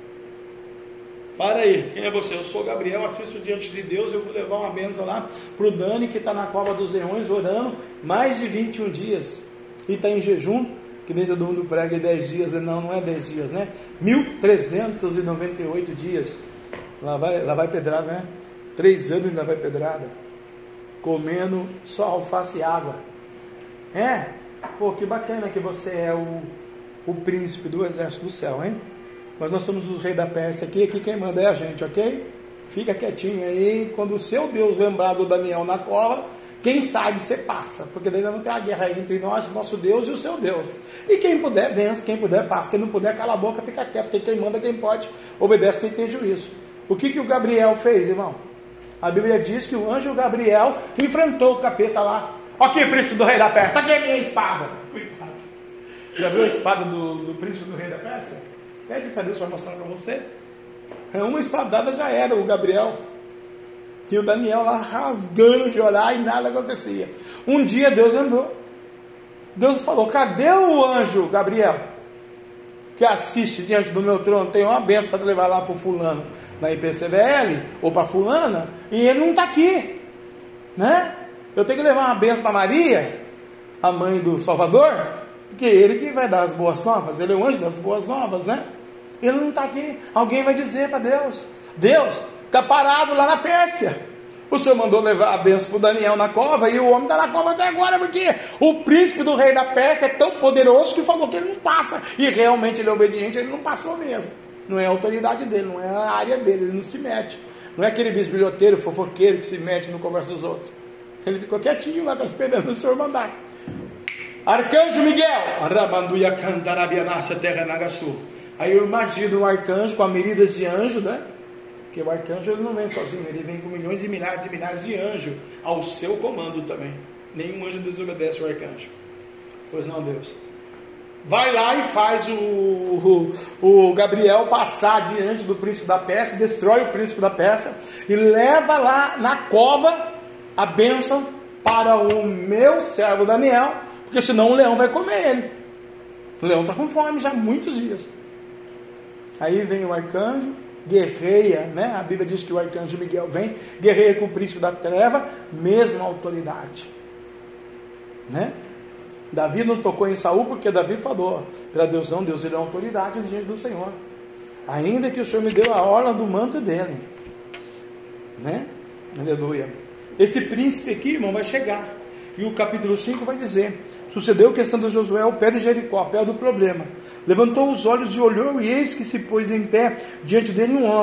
Speaker 1: Para aí, quem é você? Eu sou Gabriel, assisto diante de Deus. Eu vou levar uma bênção lá para o Dani, que está na cova dos leões orando mais de vinte e um dias e está em jejum, que nem todo mundo prega em dez dias. Não, não é dez dias, né? mil trezentos e noventa e oito dias. Lá vai, lá vai pedrada, né? Três anos ainda vai pedrada, comendo só alface e água. É? Pô, que bacana que você é o o príncipe do exército do céu, hein? Mas nós somos o rei da Pérsia aqui, aqui quem manda é a gente, ok? Fica quietinho aí, quando o seu Deus lembrar do Daniel na cova, quem sabe você passa, porque daí não tem a guerra entre nós, nosso Deus e o seu Deus. E quem puder, vence, quem puder, passa, quem não puder, cala a boca, fica quieto, porque quem manda, quem pode, obedece quem tem juízo. O que que o Gabriel fez, irmão? A Bíblia diz que o anjo Gabriel enfrentou o capeta lá. Ok, príncipe do rei da Pérsia, aqui é minha espada. Cuidado. Já viu a espada do, do príncipe do rei da Pérsia? Pede para Deus para mostrar para você. É uma espadada já era o Gabriel. E o Daniel lá rasgando de orar e nada acontecia. Um dia Deus lembrou. Deus falou: cadê o anjo Gabriel? Que assiste diante do meu trono, tem uma benção para te levar lá para o fulano, na I P C V L, ou para fulana, e ele não está aqui. Né? Eu tenho que levar uma benção para Maria, a mãe do Salvador, porque ele que vai dar as boas novas, ele é o anjo das boas novas, né? Ele não está aqui. Alguém vai dizer para Deus: Deus, está parado lá na Pérsia. O Senhor mandou levar a bênção para o Daniel na cova, e o homem está na cova até agora, porque o príncipe do rei da Pérsia é tão poderoso que falou que ele não passa. E realmente ele é obediente, ele não passou mesmo. Não é a autoridade dele, não é a área dele, ele não se mete. Não é aquele bisbilhoteiro, fofoqueiro que se mete no conversa dos outros. Ele ficou quietinho lá, está esperando o Senhor mandar. Arcanjo Miguel, aí eu imagino um arcanjo com a mirada de anjo, né? Porque o arcanjo ele não vem sozinho, ele vem com milhões e milhares e milhares de anjos ao seu comando também. Nenhum anjo desobedece o arcanjo. Pois não, Deus. Vai lá e faz o, o, o Gabriel passar diante do príncipe da Pérsia, destrói o príncipe da Pérsia e leva lá na cova a bênção para o meu servo Daniel, porque senão o leão vai comer ele. O leão está com fome já há muitos dias. Aí vem o arcanjo, guerreia, né? A Bíblia diz que o arcanjo Miguel vem, guerreia com o príncipe da treva, mesma autoridade, né? Davi não tocou em Saul porque Davi falou para Deus: não, Deus, ele é uma autoridade diante do Senhor, ainda que o Senhor me deu a orla do manto dele, né? Aleluia. Esse príncipe aqui, irmão, vai chegar, e o capítulo cinco vai dizer: sucedeu que estando Josué ao pé de Jericó, ao pé do problema, levantou os olhos e olhou, e eis que se pôs em pé diante dele um homem,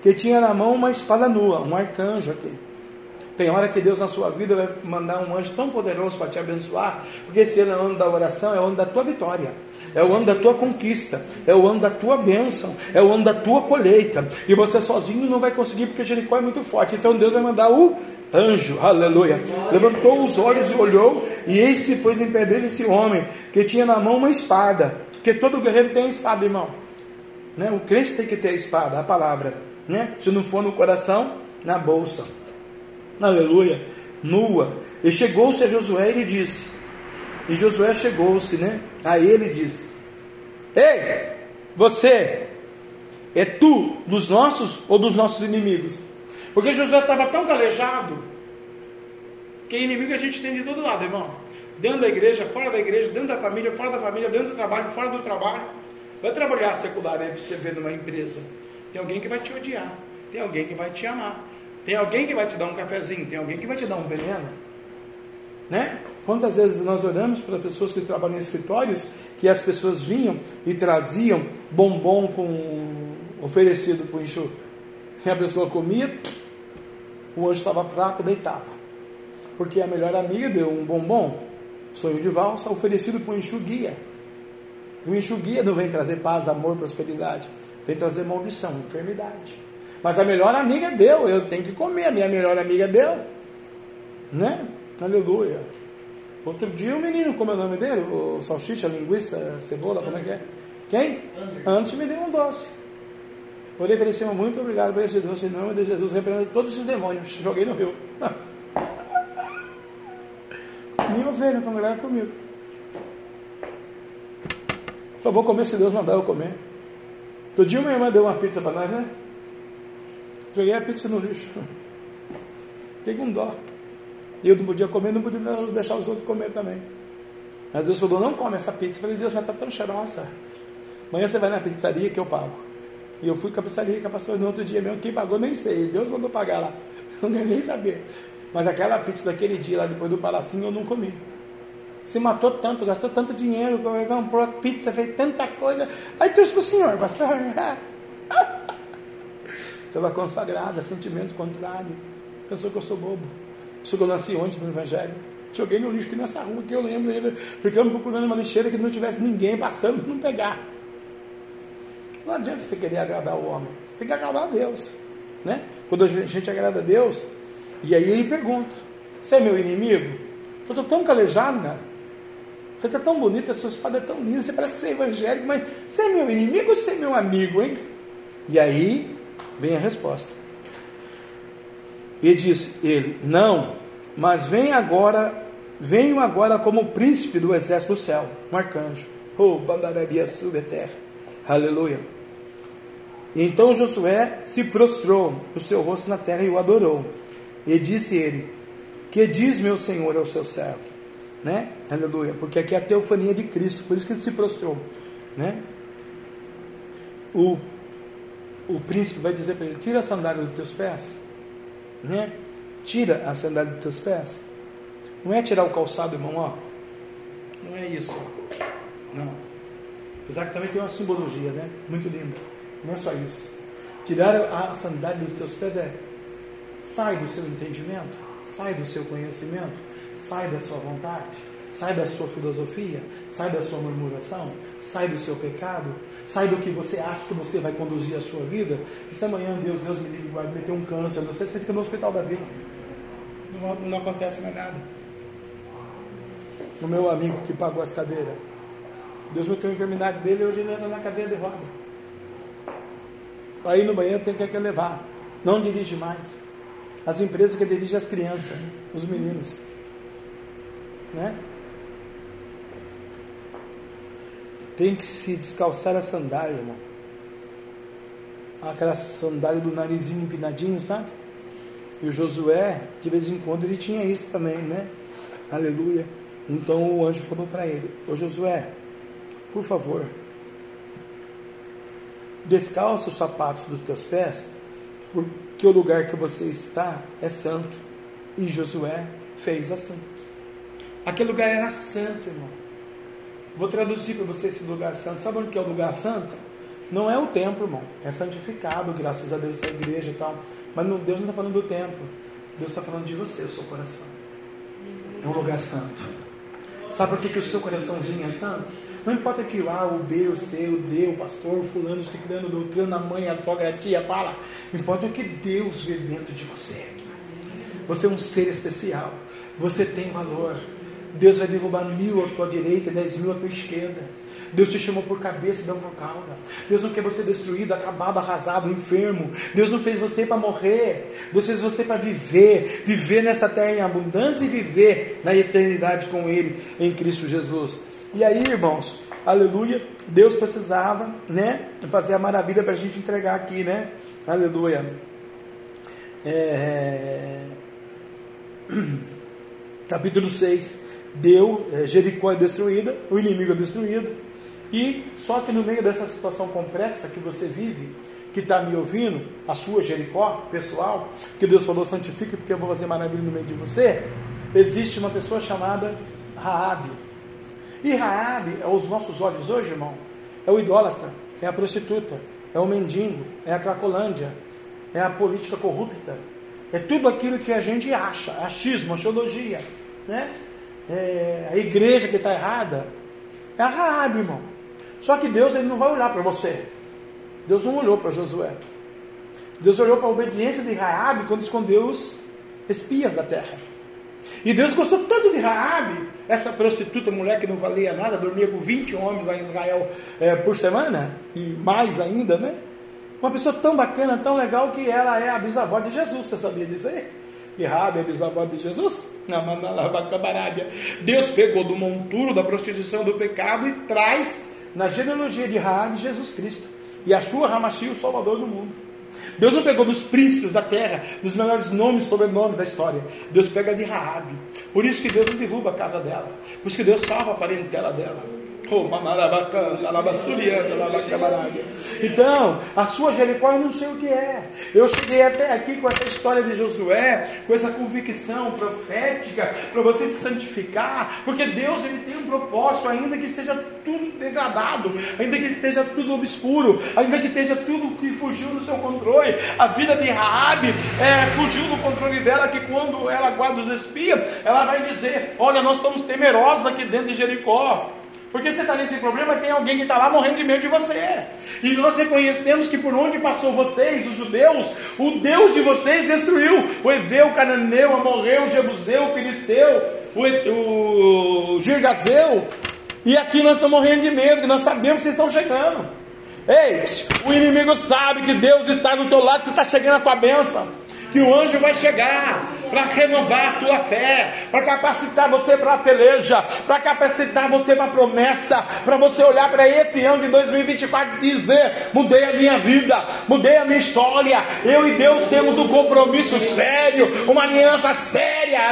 Speaker 1: que tinha na mão uma espada nua, um arcanjo aqui. Tem hora que Deus na sua vida vai mandar um anjo tão poderoso para te abençoar, porque esse ano é o ano da oração, é o ano da tua vitória, é o ano da tua conquista, é o ano da tua bênção, é o ano da tua colheita, e você sozinho não vai conseguir, porque Jericó é muito forte. Então Deus vai mandar o anjo, aleluia. Levantou os olhos e olhou, e eis que pôs em pé dele esse homem, que tinha na mão uma espada, porque todo guerreiro tem a espada, irmão, né? O crente tem que ter a espada, a palavra, né? Se não for no coração, na bolsa, aleluia, nua. E chegou-se a Josué e lhe disse, e Josué chegou-se, né, a ele e disse: ei, você é tu dos nossos ou dos nossos inimigos? Porque Josué estava tão calejado, que inimigo a gente tem de todo lado, irmão, dentro da igreja, fora da igreja, dentro da família, fora da família, dentro do trabalho, fora do trabalho. Vai trabalhar secular aí para você ver numa empresa, tem alguém que vai te odiar, tem alguém que vai te amar, tem alguém que vai te dar um cafezinho, tem alguém que vai te dar um veneno, né? Quantas vezes nós oramos para pessoas que trabalham em escritórios, que as pessoas vinham e traziam bombom com oferecido para o enxu, e a pessoa comia, o anjo estava fraco, deitava, porque a melhor amiga deu um bombom, sonho de valsa, oferecido para o enxu guia. E o enxu guia não vem trazer paz, amor, prosperidade, vem trazer maldição, enfermidade. Mas a melhor amiga deu, eu tenho que comer, a minha melhor amiga deu, né? Aleluia. Outro dia o menino, como é o nome dele? O salsicha, linguiça, cebola, como é que é? Quem? Antes me deu um doce. Orei e falei assim: muito obrigado por esse doce, em nome de Jesus, repreendo todos os demônios. Joguei no rio. Minha ovelha, com a mulher comigo. Só vou comer se Deus mandar eu comer. Outro dia minha irmã deu uma pizza para nós, né? Joguei a pizza no lixo. Fiquei com dó. E eu não podia comer, não podia deixar os outros comer também. Mas Deus falou: não come essa pizza. Eu falei: Deus, mas está tão cheirosa. Amanhã você vai na pizzaria que eu pago. E eu fui com a pizzaria que passou no outro dia mesmo. Quem pagou nem sei. Deus mandou pagar lá. Eu nem, nem sabia. Mas aquela pizza daquele dia lá depois do palacinho eu não comi. Se matou tanto, gastou tanto dinheiro, comprou pizza, fez tanta coisa. Aí trouxe para o senhor, pastor. Estava consagrada, sentimento contrário. Pensou que eu sou bobo. Pensou que eu nasci ontem no Evangelho. Joguei no lixo aqui nessa rua que eu lembro ainda. Ficamos procurando uma lixeira que não tivesse ninguém passando para não pegar. Não adianta você querer agradar o homem. Você tem que agradar a Deus, né? Quando a gente agrada a Deus, e aí ele pergunta: você é meu inimigo? Eu estou tão calejado, cara. Você está tão bonito, a sua espada é tão linda, você parece que você é evangélico, mas você é meu inimigo ou você é meu amigo, hein? E aí vem a resposta. E disse ele: não, mas vem agora, venho agora como príncipe do exército do céu, um arcanjo. Oh, bandarabia sube terra. Aleluia. E então Josué se prostrou o seu rosto na terra e o adorou. E disse ele: que diz meu Senhor ao seu servo? Né? Aleluia. Porque aqui é a teofania de Cristo, por isso que ele se prostrou, né? O, o príncipe vai dizer para ele: tira a sandália dos teus pés, né? Tira a sandália dos teus pés. Não é tirar o calçado, irmão, ó. Não é isso. Não. Apesar que também tem uma simbologia, né? Muito linda. Não é só isso. Tirar a sandália dos teus pés é: sai do seu entendimento, sai do seu conhecimento, sai da sua vontade, sai da sua filosofia, sai da sua murmuração, sai do seu pecado, sai do que você acha que você vai conduzir a sua vida. E se amanhã Deus, Deus me livre, vai meter um câncer, não sei se você fica no hospital da vida, não, não acontece mais nada. O meu amigo que pagou as cadeiras, Deus meteu a enfermidade dele e hoje ele anda na cadeira de roda. Para ir no banheiro tem que levar, não dirige mais. As empresas que dirigem as crianças, os meninos, né? Tem que se descalçar a sandália, irmão. Aquela sandália do narizinho empinadinho, sabe? E o Josué, de vez em quando, ele tinha isso também, né? Aleluia. Então o anjo falou para ele: ô Josué, por favor, descalça os sapatos dos teus pés, porque o lugar que você está é santo. E Josué fez assim. Aquele lugar era santo, irmão. Vou traduzir para você esse lugar santo. Sabe onde que é o lugar santo? Não é o templo, irmão. É santificado, graças a Deus, essa igreja e tal. Mas não, Deus não está falando do templo. Deus está falando de você, o seu coração. É um lugar santo. Sabe por que, que o seu coraçãozinho é santo? Não importa que o A, o B, o C, o D, o pastor, o fulano, o ciclano, o doutrino, a mãe, a sogra, a tia fala. Importa o que Deus vê dentro de você. Você é um ser especial. Você tem valor. Deus vai derrubar mil à tua direita e dez mil à tua esquerda. Deus te chamou por cabeça e não por cauda. Deus não quer você destruído, acabado, arrasado, enfermo. Deus não fez você para morrer. Deus fez você para viver. Viver nessa terra em abundância e viver na eternidade com Ele em Cristo Jesus. E aí, irmãos, aleluia, Deus precisava, né, fazer a maravilha para a gente entregar aqui, né? Aleluia. É... Capítulo seis. Deu, é, Jericó é destruída, o inimigo é destruído. E só que no meio dessa situação complexa que você vive, que está me ouvindo, a sua Jericó, pessoal, que Deus falou, santifique porque eu vou fazer maravilha no meio de você, existe uma pessoa chamada Raabe. E Raabe, aos nossos olhos hoje, irmão, é o idólatra, é a prostituta, é o mendigo, é a cracolândia, é a política corrupta, é tudo aquilo que a gente acha, achismo, axiologia, né? É a igreja que está errada, é a Raabe, irmão. Só que Deus, ele não vai olhar para você. Deus não olhou para Josué. Deus olhou para a obediência de Raabe quando escondeu os espias da terra. E Deus gostou tanto de Raabe, essa prostituta, mulher que não valia nada, dormia com vinte homens lá em Israel é, por semana, e mais ainda, né? Uma pessoa tão bacana, tão legal, que ela é a bisavó de Jesus, você sabia dizer? E Raabe é a bisavó de Jesus? Deus pegou do monturo da prostituição, do pecado, e traz na genealogia de Raabe Jesus Cristo, e Yeshua HaMashiach, o Salvador do mundo. Deus não pegou dos príncipes da terra, dos melhores nomes e sobrenomes da história. Deus pega de Raabe. Por isso que Deus não derruba a casa dela. Por isso que Deus salva a parentela dela. Então, a sua Jericó eu não sei o que é. Eu cheguei até aqui com essa história de Josué, com essa convicção profética, para você se santificar, porque Deus, ele tem um propósito, ainda que esteja tudo degradado, ainda que esteja tudo obscuro, ainda que esteja tudo que fugiu do seu controle. A vida de Raabe é, fugiu do controle dela, que quando ela guarda os espias, ela vai dizer, olha, nós estamos temerosos aqui dentro de Jericó. Porque você está nesse problema, tem alguém que está lá morrendo de medo de você. E nós reconhecemos que por onde passou vocês, os judeus, o Deus de vocês destruiu. O Eveu, o Cananeu, o Amorreu, o Jebuseu, o Filisteu, o, o Girgazeu. E aqui nós estamos morrendo de medo, que nós sabemos que vocês estão chegando. Ei, o inimigo sabe que Deus está do teu lado, você está chegando a tua bênção. Que o anjo vai chegar para renovar a tua fé, para capacitar você para a peleja, para capacitar você para a promessa, para você olhar para esse ano de dois mil e vinte e quatro e dizer, mudei a minha vida, mudei a minha história, eu e Deus temos um compromisso sério, uma aliança séria.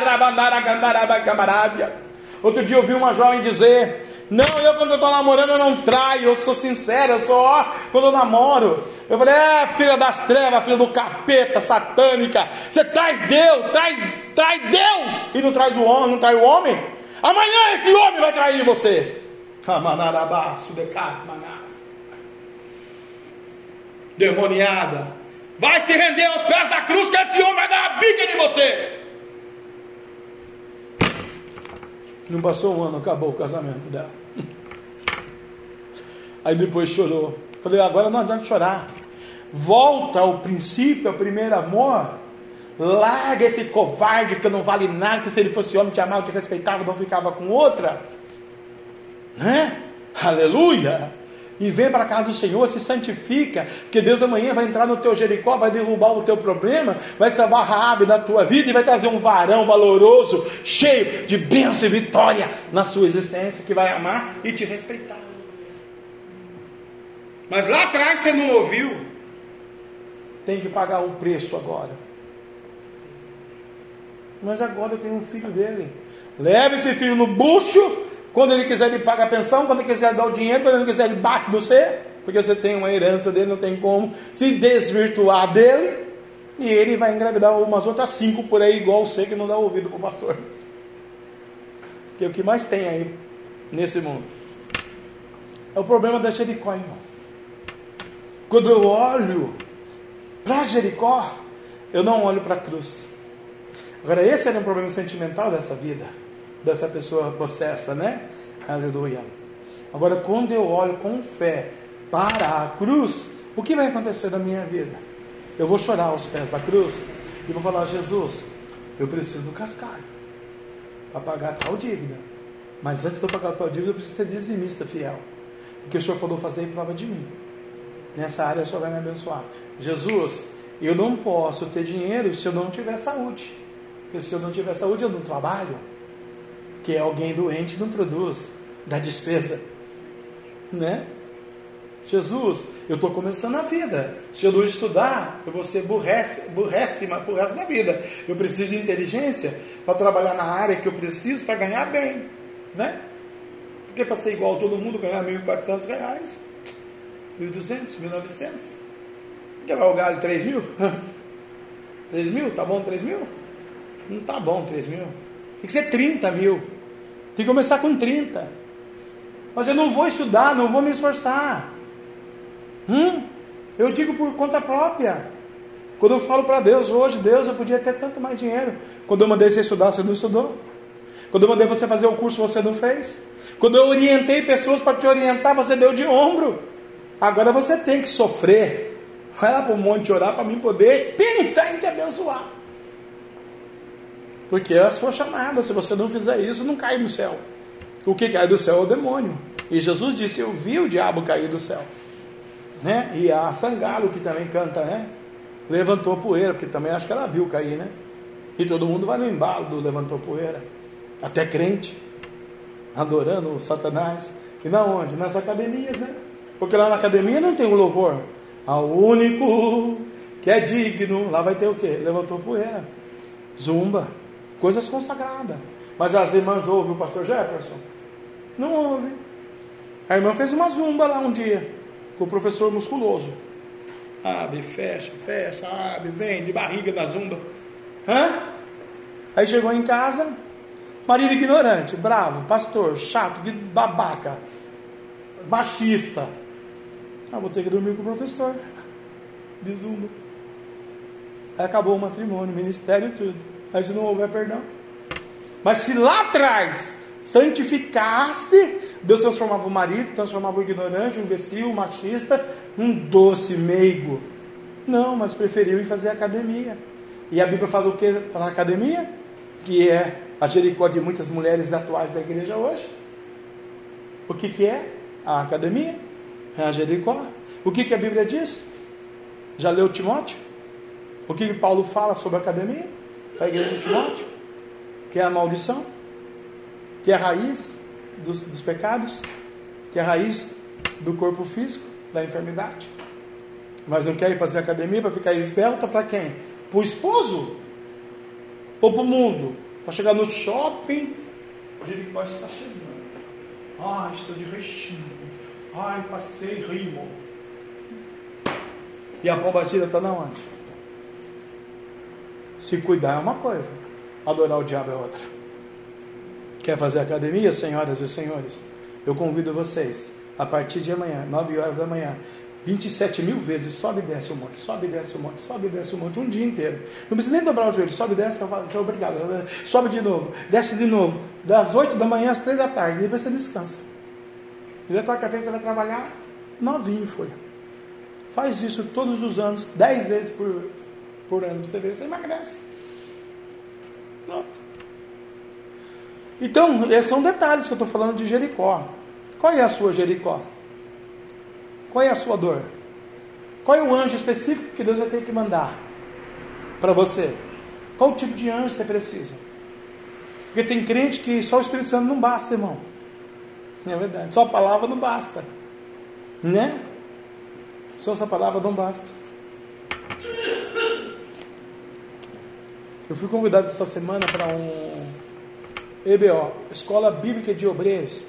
Speaker 1: Outro dia eu vi uma jovem dizer, não, eu quando eu estou namorando eu não traio, eu sou sincera, eu sou ó, quando eu namoro. Eu falei, é filha das trevas, filha do capeta, satânica, você traz Deus, traz, traz Deus, e não traz o homem, não traz o homem, amanhã esse homem vai trair você. Demoniada, vai se render aos pés da cruz, que esse homem vai dar a bica de você. Não passou um ano, acabou o casamento dela. Aí depois chorou. Falei, agora não adianta chorar. Volta ao princípio, ao primeiro amor. Larga esse covarde que não vale nada, que se ele fosse homem te amava, te respeitava, não ficava com outra. Né? Aleluia! E vem para a casa do Senhor, se santifica, porque Deus amanhã vai entrar no teu Jericó, vai derrubar o teu problema, vai salvar Raabe na tua vida e vai trazer um varão valoroso, cheio de bênção e vitória na sua existência, que vai amar e te respeitar. Mas lá atrás você não ouviu, tem que pagar o preço agora. Mas agora eu tenho um filho dele, leve esse filho no bucho. Quando ele quiser, ele paga a pensão. Quando ele quiser, dar o dinheiro. Quando ele quiser, ele bate no você. Porque você tem uma herança dele, não tem como se desvirtuar dele. E ele vai engravidar umas outras cinco por aí, igual você, que não dá ouvido para o pastor. Que é o que mais tem aí nesse mundo. É o problema da Jericó, irmão. Quando eu olho para Jericó, eu não olho para a cruz. Agora, esse era um problema sentimental dessa vida, dessa pessoa possessa, né? Aleluia. Agora, quando eu olho com fé para a cruz, o que vai acontecer na minha vida? Eu vou chorar aos pés da cruz e vou falar: Jesus, eu preciso do cascalho para pagar tal dívida. Mas antes de eu pagar tal dívida, eu preciso ser dizimista fiel. Porque o Senhor falou fazer em prova de mim. Nessa área o Senhor vai me abençoar. Jesus, eu não posso ter dinheiro se eu não tiver saúde. Porque se eu não tiver saúde, eu não trabalho. Que alguém doente não produz, dá despesa. Né? Jesus, eu estou começando a vida. Se eu não estudar, eu vou ser burrece, burrécima pro resto da vida. Eu preciso de inteligência para trabalhar na área que eu preciso para ganhar bem. Né? Porque para ser igual a todo mundo, ganhar mil e quatrocentos reais, mil e duzentos, mil e novecentos. Quer vai o galho três mil? três mil? Tá bom três mil? Não tá bom três mil. Tem que ser trinta mil. Tem que começar com trinta. Mas eu não vou estudar, não vou me esforçar. Hum? Eu digo por conta própria. Quando eu falo para Deus hoje, Deus, eu podia ter tanto mais dinheiro. Quando eu mandei você estudar, você não estudou. Quando eu mandei você fazer o curso, você não fez. Quando eu orientei pessoas para te orientar, você deu de ombro. Agora você tem que sofrer. Vai lá para o monte orar para mim poder pensar em te abençoar. Porque é a sua chamada. Se você não fizer isso, não cai do céu. O que cai do céu é o demônio. E Jesus disse: eu vi o diabo cair do céu. Né? E a Sangalo, que também canta, né? Levantou poeira, porque também acho que ela viu cair, né? E todo mundo vai no embalo do levantou poeira. Até crente, adorando o Satanás. E na onde? Nas academias, né? Porque lá na academia não tem o louvor. Ao único que é digno. Lá vai ter o quê? Levantou poeira, zumba, coisas consagradas. Mas as irmãs ouvem o pastor Jefferson? Não ouvem. A irmã fez uma zumba lá um dia com o professor musculoso. Abre, fecha, fecha, abre, vem de barriga na zumba. Hã? Aí chegou em casa, marido ignorante, bravo, pastor, chato, babaca, machista. Ah, vou ter que dormir com o professor de zumba. Aí acabou o matrimônio, o ministério e tudo. Aí se não houver perdão. Mas se lá atrás santificasse, Deus transformava o marido, transformava o ignorante, um imbecil, um machista, um doce meigo. Não, mas preferiu ir fazer academia. E a Bíblia fala o que para a academia? Que é a Jericó de muitas mulheres atuais da igreja hoje. O que, que é a academia? É a Jericó. O que, que a Bíblia diz? Já leu Timóteo? O que, que Paulo fala sobre a academia? Para a igreja de Timóteo? Que é a maldição? Que é a raiz dos, dos pecados? Que é a raiz do corpo físico, da enfermidade? Mas não quer ir fazer academia para ficar esbelta para quem? Para o esposo? Ou para o mundo? Para chegar no shopping, Jericó está chegando. Ai, estou de restinho. Ai, passei rimo. E a pomba gira está na onde? Se cuidar é uma coisa, adorar o diabo é outra. Quer fazer academia, senhoras e senhores? Eu convido vocês, a partir de amanhã, nove horas da manhã, vinte e sete mil vezes, sobe e desce o monte, sobe e desce o monte, sobe e desce o monte, um dia inteiro. Não precisa nem dobrar o joelho, sobe e desce, eu falo, obrigado, sobe de novo, desce de novo, das oito da manhã às três da tarde, e depois você descansa. E da quarta-feira você vai trabalhar novinho, folha. Faz isso todos os anos, dez vezes por, por ano, você vê, você emagrece. Pronto. Então, esses são detalhes que eu estou falando de Jericó. Qual é a sua Jericó? Qual é a sua dor? Qual é o anjo específico que Deus vai ter que mandar para você? Qual o tipo de anjo você precisa? Porque tem crente que só o Espírito Santo não basta, irmão. Não é verdade? Só a palavra não basta. Né? Só essa palavra não basta. Eu fui convidado essa semana para um E B O, Escola Bíblica de Obreiros.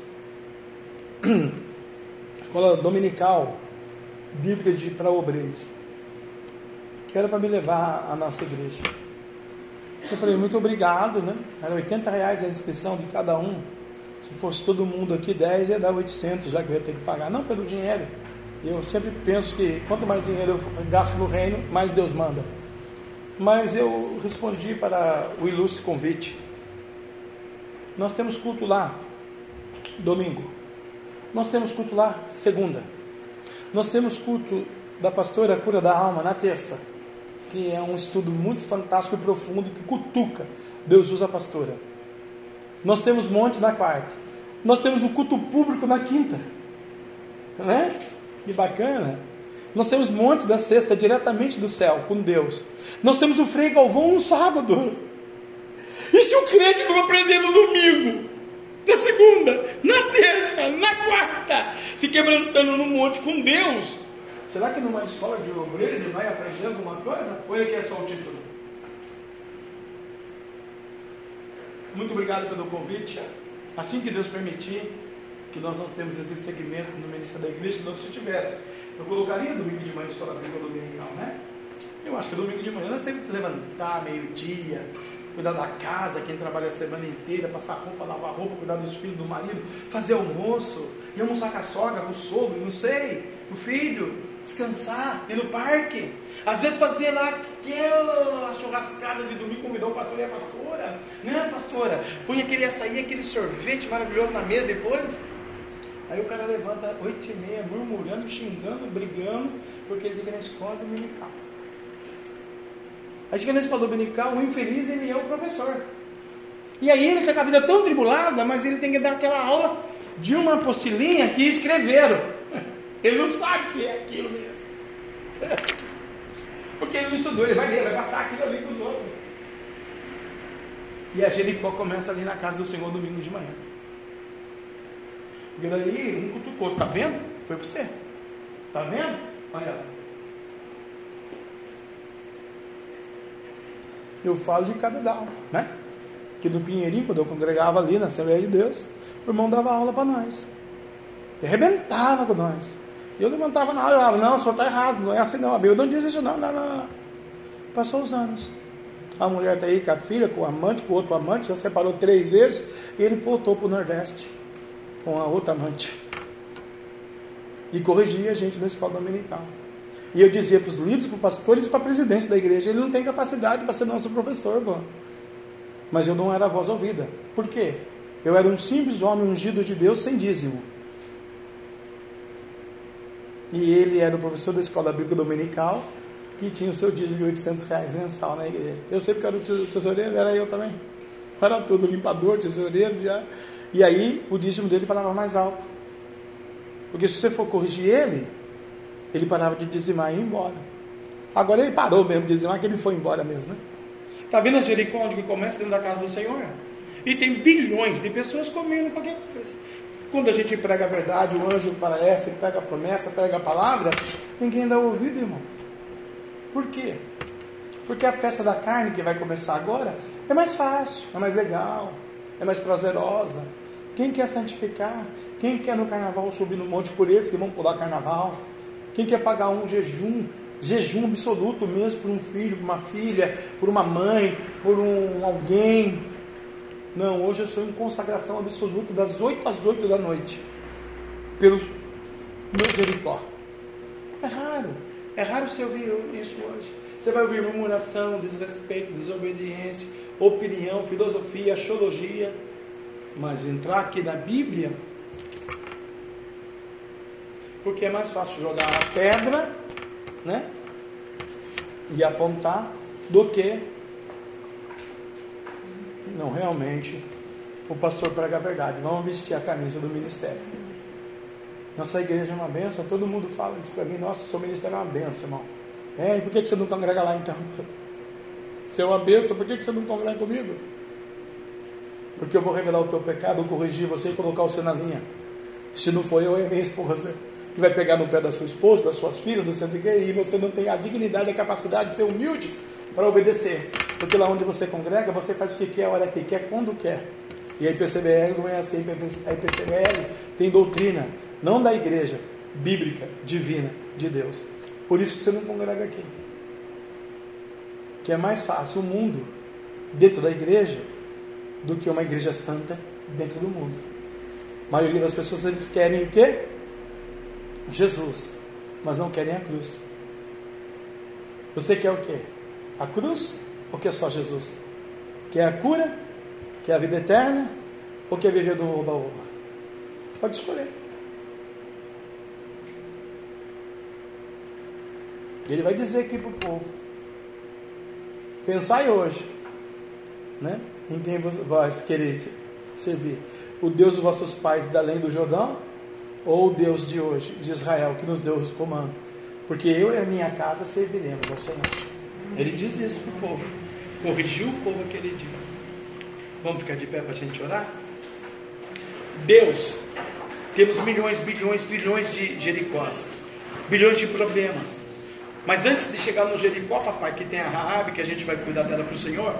Speaker 1: Escola dominical bíblica de, para obreiros, que era para me levar à nossa igreja. Eu falei, muito obrigado, né? Era oitenta reais a inscrição de cada um. Se fosse todo mundo aqui dez, ia dar oitocentos, já que eu ia ter que pagar. Não pelo dinheiro, Eu sempre penso que quanto mais dinheiro eu gasto no reino, mais Deus manda. Mas eu respondi para o ilustre convite. Nós temos culto lá, domingo. Nós temos culto lá, segunda. Nós temos culto da pastora Cura da Alma, na terça. Que é um estudo muito fantástico e profundo, que cutuca. Deus usa a pastora. Nós temos monte na quarta. Nós temos o culto público na quinta. Né? Que bacana. Nós temos monte da sexta, diretamente do céu, com Deus. Nós temos o Frei Galvão no sábado. E se o crente não aprender no domingo, na segunda, na terça, na quarta, se quebrantando no monte com Deus, será que numa escola de obreiro ele vai aprender alguma coisa? Ou ele quer só o título? Muito obrigado pelo convite. Assim que Deus permitir, que nós não temos esse segmento no ministério da igreja, se não se tivesse, eu colocaria domingo de manhã escola bíblica dominical, né? Eu acho que domingo de manhã nós temos que levantar meio-dia, cuidar da casa, quem trabalha a semana inteira, passar roupa, lavar roupa, cuidar dos filhos, do marido, fazer almoço, ir almoçar com a sogra, com o sogro, não sei, o filho, descansar, ir no parque. Às vezes fazer lá aquela churrascada de domingo, convidar o pastor e a pastora, né, pastora? Põe aquele açaí, aquele sorvete maravilhoso na mesa depois. Aí o cara levanta oito e meia, murmurando, xingando, brigando, porque ele fica na escola dominical. Aí chega na escola dominical, o infeliz, ele é o professor. E aí ele está com a vida tão tribulada, mas ele tem que dar aquela aula de uma apostilinha que escreveram. Ele não sabe se é aquilo mesmo. Porque ele não estudou, ele vai ler, vai passar aquilo ali para os outros. E a Jericó começa ali na casa do Senhor domingo de manhã. E daí um cutucou, tá vendo? Foi para você. Tá vendo? Olha lá. Eu falo de cabedal, né? Que no Pinheirinho, quando eu congregava ali na Assembleia de Deus, o irmão dava aula para nós. Ele arrebentava com nós. E eu levantava na aula e falava, não, o senhor está errado, não é assim não, a Bíblia não diz isso não, não, não, não. Passou os anos. A mulher está aí com a filha, com o amante, com o outro amante, já separou três vezes, e ele voltou para o Nordeste com a outra amante. E corrigia a gente na escola dominical. E eu dizia para os líderes, para os pastores e para a presidência da igreja, ele não tem capacidade para ser nosso professor, pô. Mas eu não era a voz ouvida. Por quê? Eu era um simples homem ungido de Deus sem dízimo. E ele era o professor da escola bíblica dominical, que tinha o seu dízimo de oitocentos reais mensal na igreja. Eu sei porque era o tesoureiro, era eu também. Era tudo, limpador, tesoureiro, já. E aí o dízimo dele falava mais alto. Porque se você for corrigir ele, ele parava de dizimar e ia embora. Agora ele parou mesmo de dizimar, que ele foi embora mesmo, né? Está vendo a Jericó onde que começa dentro da casa do Senhor? E tem bilhões de pessoas comendo qualquer coisa. Quando a gente prega a verdade, o anjo aparece, pega a promessa, pega a palavra, ninguém dá ouvido, irmão. Por quê? Porque a festa da carne que vai começar agora é mais fácil, é mais legal, é mais prazerosa. Quem quer santificar? Quem quer no carnaval subir no monte por eles que vão pular carnaval? Quem quer pagar um jejum, jejum absoluto mesmo por um filho, por uma filha, por uma mãe, por um alguém? Não, hoje eu sou em consagração absoluta das oito às oito da noite, pelo meu Jericó. É raro, é raro você ouvir isso hoje. Você vai ouvir murmuração, desrespeito, desobediência, opinião, filosofia, axiologia, mas entrar aqui na Bíblia, porque é mais fácil jogar a pedra, né, e apontar, do que não, realmente o pastor prega a verdade. Vamos vestir a camisa do ministério. Nossa igreja é uma bênção. Todo mundo fala isso para mim. Nossa, seu ministério é uma bênção, irmão. É, e por que você não congrega lá então? Se é uma bênção, por que você não congrega comigo? Porque eu vou revelar o teu pecado, eu corrigir você e colocar você na linha. Se não for eu, é minha esposa que vai pegar no pé da sua esposa, das suas filhas, do centro de igreja, e você não tem a dignidade, a capacidade de ser humilde para obedecer. Porque lá onde você congrega, você faz o que quer, a hora que quer, quando quer. E a I P C B L não é assim. A I P C B L tem doutrina, não da igreja, bíblica, divina, de Deus. Por isso que você não congrega aqui. Que é mais fácil o mundo dentro da igreja do que uma igreja santa dentro do mundo. A maioria das pessoas, eles querem o quê? Jesus. mas não querem a cruz. Você quer o quê? A cruz ou quer só Jesus? Quer a cura? Quer a vida eterna? Ou quer viver do oba-oba? Pode escolher. Ele vai dizer aqui para o povo: pensai hoje, né, em quem vós quereis servir. O Deus dos vossos pais da além do Jordão, ou o Deus de hoje, de Israel, que nos deu o comando? Porque eu e a minha casa serviremos ao Senhor. Ele diz isso para o povo. Corrigiu o povo aquele dia. Vamos ficar de pé para a gente orar? Deus, temos milhões, bilhões, trilhões de Jericós, bilhões de problemas. Mas antes de chegar no Jericó, papai, que tem a Raabe, que a gente vai cuidar dela para o Senhor,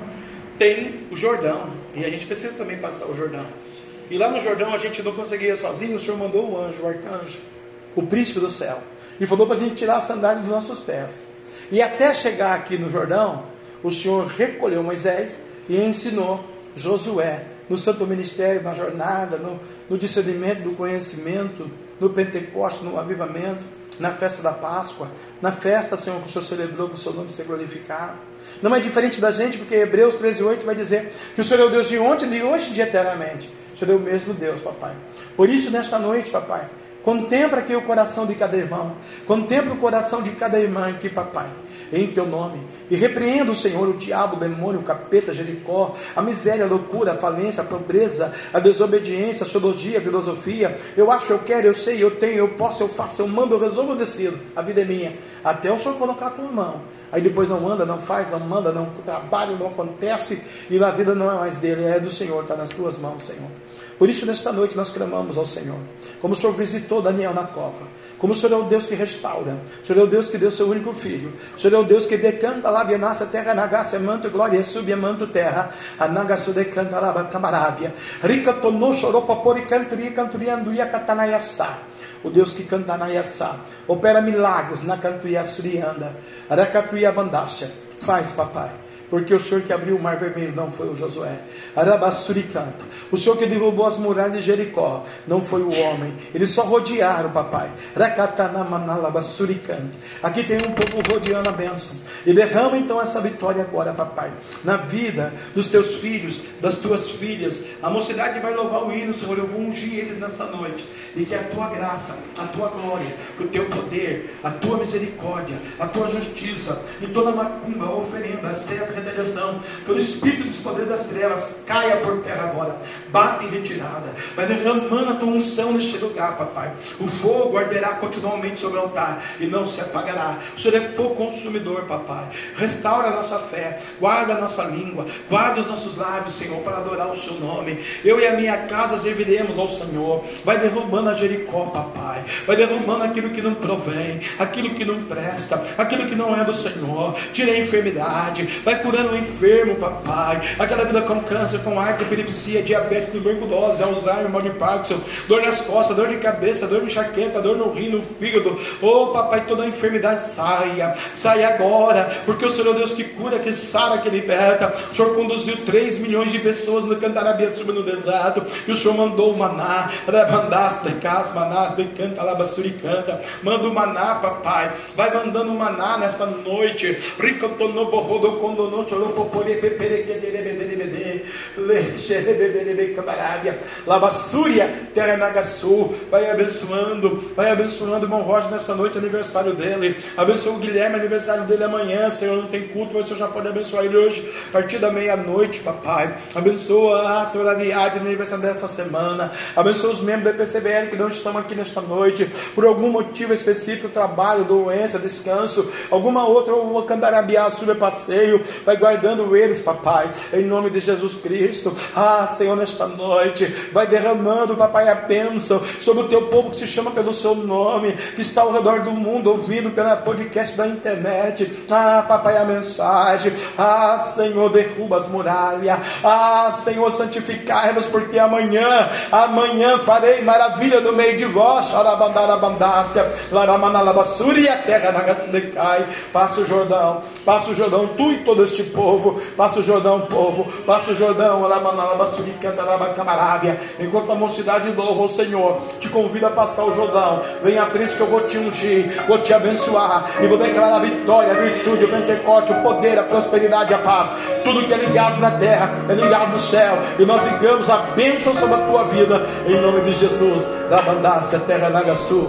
Speaker 1: tem o Jordão. E a gente precisa também passar o Jordão. E lá no Jordão a gente não conseguia sozinho. O Senhor mandou o anjo, o arcanjo, o príncipe do céu, e falou para a gente tirar a sandália dos nossos pés. E até chegar aqui no Jordão, o Senhor recolheu Moisés e ensinou Josué no santo ministério, na jornada, no, no discernimento do conhecimento, no Pentecoste, no avivamento, na festa da Páscoa, na festa, Senhor, que o Senhor celebrou para o seu nome ser glorificado. Não é diferente da gente, porque Hebreus treze, oito vai dizer que o Senhor é o Deus de ontem, de hoje e de eternamente. O Senhor é o mesmo Deus, papai. Por isso, nesta noite, papai, contempla aqui o coração de cada irmão, contempla o coração de cada irmã aqui, papai, em teu nome, e repreenda o Senhor, o diabo, o demônio, o capeta, Jericó, a miséria, a loucura, a falência, a pobreza, a desobediência, a teologia, a filosofia. Eu acho, eu quero, eu sei, eu tenho, eu posso, eu faço, eu mando, eu resolvo, eu decido. A vida é minha, até o Senhor colocar a tua mão. Aí depois não anda, não faz, não manda, não trabalha, não acontece, e na vida não é mais dele, é do Senhor, está nas tuas mãos, Senhor. Por isso, nesta noite, nós clamamos ao Senhor, como o Senhor visitou Daniel na cova, como o Senhor é o Deus que restaura, o Senhor é o Deus que deu seu único filho, o Senhor é o Deus que decanta lá, nasce terra, nagaça, manto, glória, subia, manto, terra, anagaço, decanta lá, camarábia, rica, tonou, chorou, papori, canturia, canturia, anduia, catanaiaçá. O Deus que canta na Iaçá, opera milagres na cantuia surianda, aracatuia bandácia. Faz, papai, porque o Senhor que abriu o mar vermelho não foi o Josué. Arabassuri canta. O Senhor que derrubou as muralhas de Jericó não foi o homem. Eles só rodearam, papai. Rakatanamanalabassuri canta. Aqui tem um povo rodeando a bênção. E derrama então essa vitória agora, papai, na vida dos teus filhos, das tuas filhas. A mocidade vai louvar o hino, Senhor. Eu vou ungir eles nessa noite. E que a tua graça, a tua glória, o teu poder, a tua misericórdia, a tua justiça, e toda macumba, a oferenda, a ceia, a redenção, pelo espírito dos poderes das trevas, caia por terra agora, bate em retirada, vai derramando a tua unção neste lugar, papai. O fogo arderá continuamente sobre o altar e não se apagará. O Senhor é fogo consumidor, papai. Restaura a nossa fé, guarda a nossa língua, guarda os nossos lábios, Senhor, para adorar o seu nome. Eu e a minha casa serviremos ao Senhor. Vai derrubando a Jericó, papai, vai derrubando aquilo que não provém, aquilo que não presta, aquilo que não é do Senhor. Tira a enfermidade, vai curando o enfermo, papai, aquela vida com câncer, com AIDS, epilepsia, diabetes, tuberculose, Alzheimer, mal de Parkinson, dor nas costas, dor de cabeça, dor de enxaqueca, dor no rim, no fígado. Oh, papai, toda a enfermidade saia, saia agora, porque o Senhor é o Deus que cura, que sara, que liberta. O Senhor conduziu três milhões de pessoas no Cantarabiaçuba, no deserto, e o Senhor mandou o maná, rabandaste, cas, manás, de canta, labasturi canta, manda o maná, papai, vai mandando o maná nesta noite, ricotono, borrodo, condono, choropopore, pepere, quederebederebede, lexerebederebe, camarábia, labassúria, terra nagaçu, vai abençoando, vai abençoando o irmão Roger nesta noite, aniversário dele, abençoa o Guilherme, aniversário dele amanhã, Senhor, não tem culto, mas o Senhor já pode abençoar ele hoje, a partir da meia-noite, papai, abençoa a senhora Ariadne, aniversário dessa semana, abençoa os membros da E P C B L que não estão aqui nesta noite, por algum motivo específico, trabalho, doença, descanso, alguma outra, ou candarabiá, super passeio, vai guardando eles, papai, em nome de Jesus Cristo. Ah, Senhor, nesta noite, vai derramando, papai, a bênção sobre o teu povo que se chama pelo seu nome, que está ao redor do mundo, ouvindo pela podcast da internet. Ah, papai, a mensagem. Ah, Senhor, derruba as muralhas. Ah, Senhor, santificai-nos, porque amanhã, amanhã farei maravilha no meio de vós. Xarabandarabandácia, laramanalabassuri, a terra nagasudecai. Passa o Jordão, passa o Jordão, tu e todo este povo. Passa o Jordão, povo. Passa o Jordão. Alamanalabassuri, canta, alabacamarávia. Enquanto a mocidade louva o Senhor, te convida a passar o Jordão. Vem à frente que eu vou te ungir, vou te abençoar e vou declarar a vitória, a virtude, o Pentecoste, o poder, a prosperidade, a paz. Tudo que é ligado na terra é ligado no céu. E nós ligamos a bênção sobre a tua vida. Em nome de Jesus. Da Bandácia, terra Nagaçu.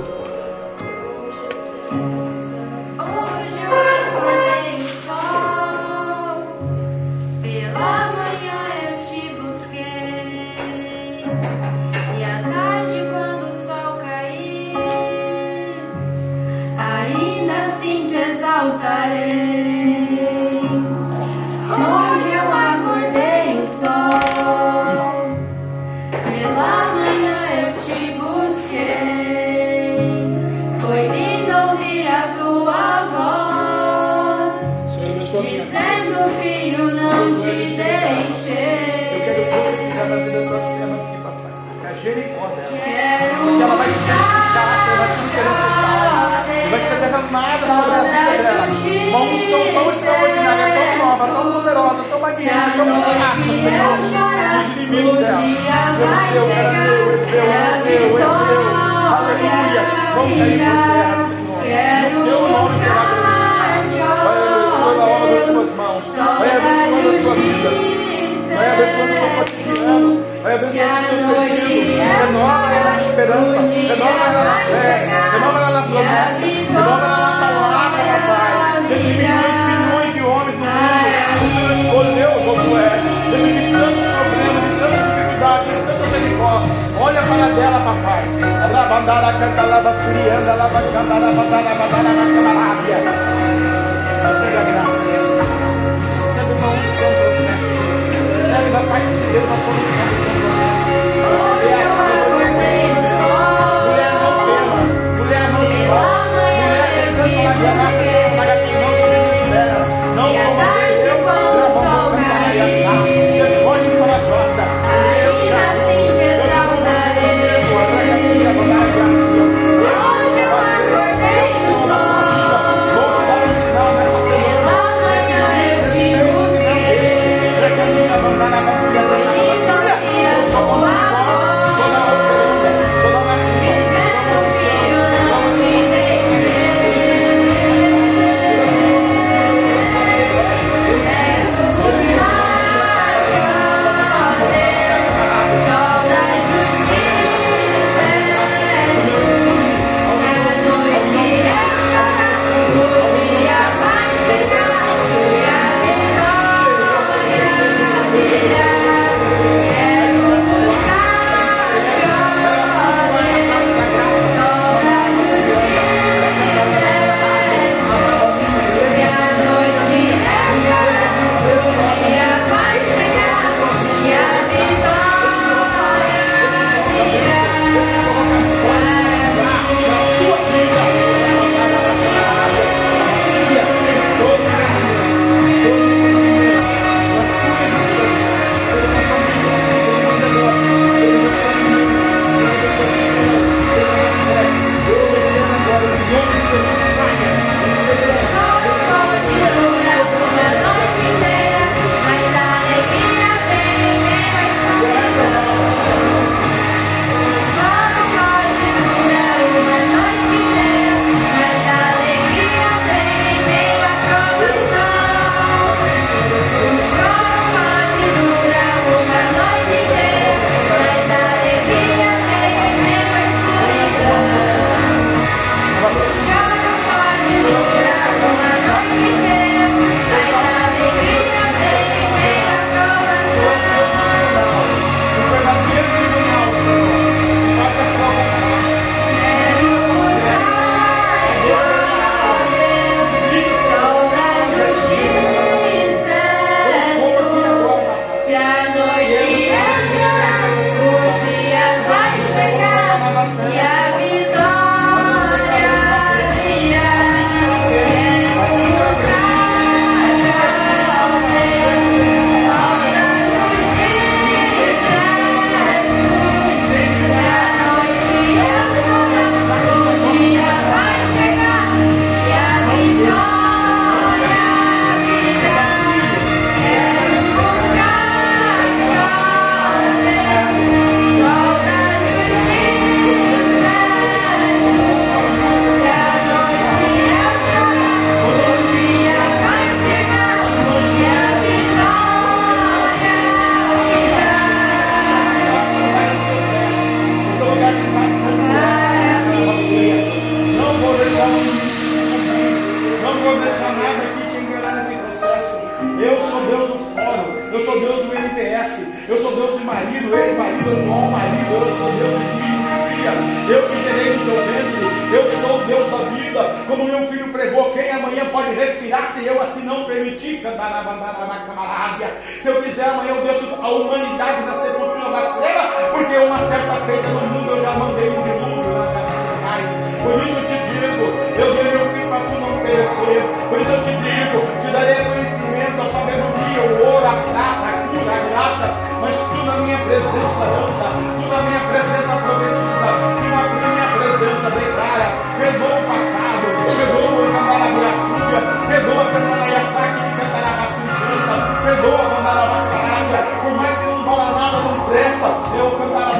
Speaker 3: Hoje eu acordei o sol, pela manhã eu te busquei, foi lindo ouvir a tua voz, dizendo filho não te deixei.
Speaker 1: Eu quero profetizar na vida da cena aqui, papai. É a Jericó dela.
Speaker 3: Quero
Speaker 1: Porque ela vai se santificar, ela vai ter esperança salva. Vai ser derramada sobre a vida dela. Uma unção tão extraordinária, tão nova, tão poderosa, tão magnífica, tão prática, Senhor. Os inimigos dela. Jerusalém, era meu, é teu, é teu, é teu. Aleluia. Vão cair por terra, Senhor. E o teu nome será glorificado. Vai abençoando a obra das suas mãos. Vai abençoando a sua vida. Vai abençoando o seu cotidiano. Vai abençoando os seus pedidos. Renova ela na esperança. Renova ela na fé. Renova ela na promessa. Renova ela na palavra, papai. Dentre milhões e milhões de homens no mundo, o Senhor escolheu Josué. Dentre de tantos problemas, de tantas dificuldades, de tanta Jericó. Olha para dela, papai. Rabandara canta lavasturi, anda lavacanda, lavandara, lavandara, lavacamarábia. Recebe a graça, Jesus. Recebe uma unção profética. Recebe da parte de Deus a solução do teu problema. Recebe essa mulher não temas, mulher não chora, mulher canta na graça, na graça não se desespera, não como eu, eu vou cantar e assar. Você pode ir corajosa. Eu já sou, eu te exaltarei.
Speaker 3: Hoje eu acordei o sol,
Speaker 1: vou te dar um sinal nessa semana.
Speaker 3: pela manhã eu te busquei, foi lindo ouvir a tua voz.
Speaker 4: um bom marido, eu sou Deus de filho e filha, eu que gerei no teu ventre, eu sou o Deus da vida, como meu filho pregou, quem amanhã pode respirar se eu assim não permitir, se eu quiser amanhã eu deixo a humanidade na sepultura das trevas, porque uma certa feita no mundo eu já mandei um dilúvio na casa do Pai. Por isso eu te digo, eu dei meu filho para tu não perecer, por isso eu te digo, te darei conhecimento, a sabedoria, o ouro, a prata, a cura, a graça, mas tu na minha presença anda, tu na minha presença profetiza, tu na minha presença declara, perdoa o passado, perdoa o Cambarabiaçuga, perdoa a Cantaraiaçaque que Cantarabassuga, perdoa a Cantarabacaraga, por mais que não fala nada, não presta, eu cantará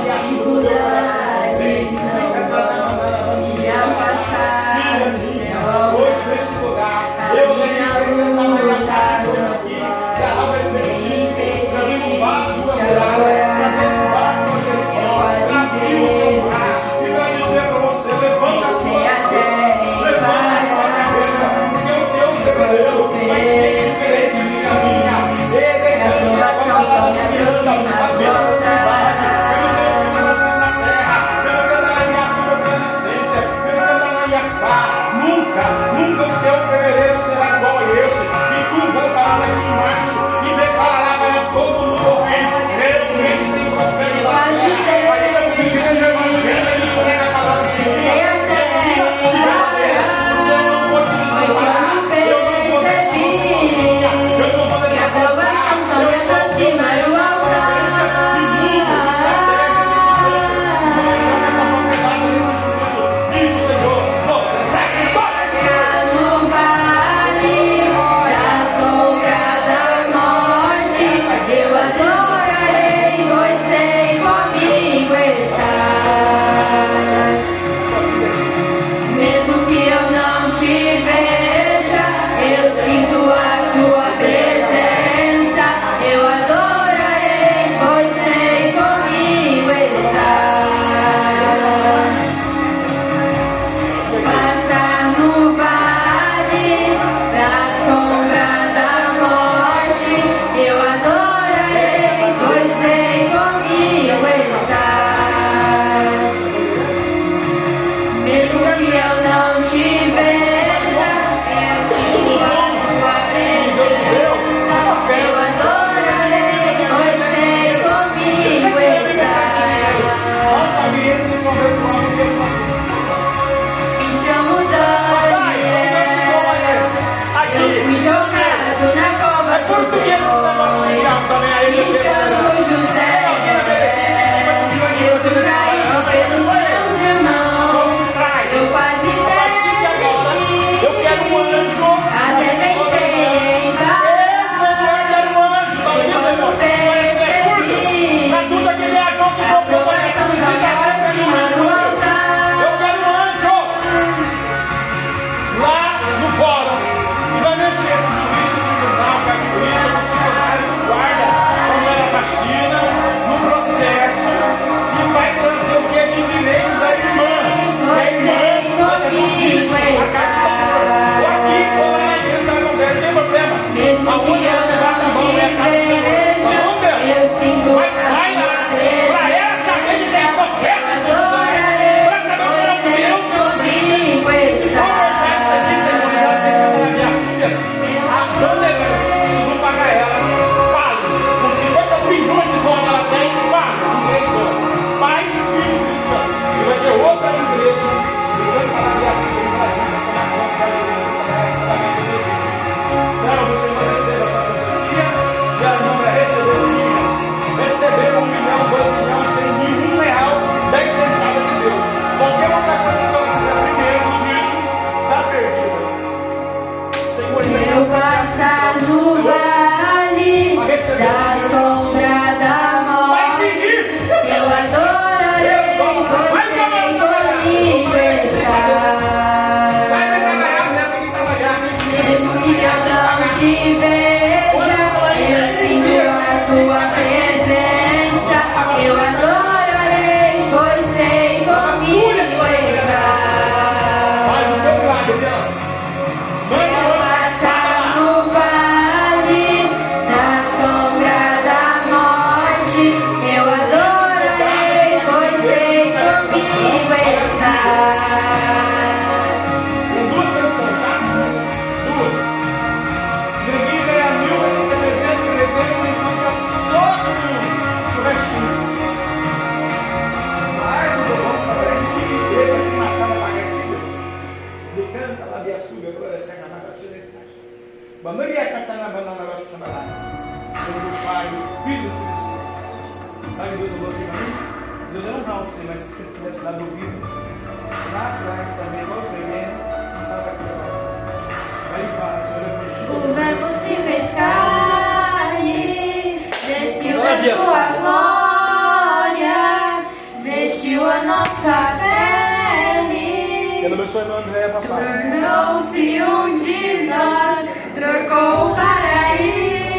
Speaker 4: Quando ele ia cantar na banana, ela vai chamar lá. Do Pai, do Filho e do Espírito Santo. Sabe, Deus falou aqui pra mim? Deus não não sei, mas se você tivesse dado ouvido lá atrás também, igual eu preguei, não estava aqui agora. Vai em paz, Senhor.
Speaker 3: O Verbo se fez carne, despiu
Speaker 4: Glória a
Speaker 3: da
Speaker 4: Deus.
Speaker 3: sua glória, vestiu a nossa pele,
Speaker 4: Deus abençoe, irmão André, papai.
Speaker 3: tornou-se um de nós, trocou o paraíso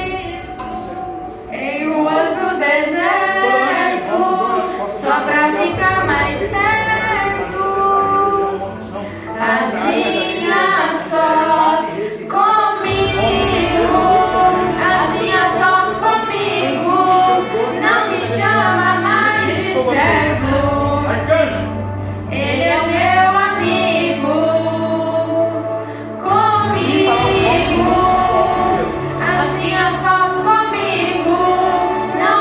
Speaker 3: em ruas no deserto, só pra ficar mais perto. Assim a sós comigo, assim a sós comigo, não me chama mais de servo,
Speaker 4: Arcanjo.
Speaker 3: ele é o meu amigo, comigo, assim a sós comigo, não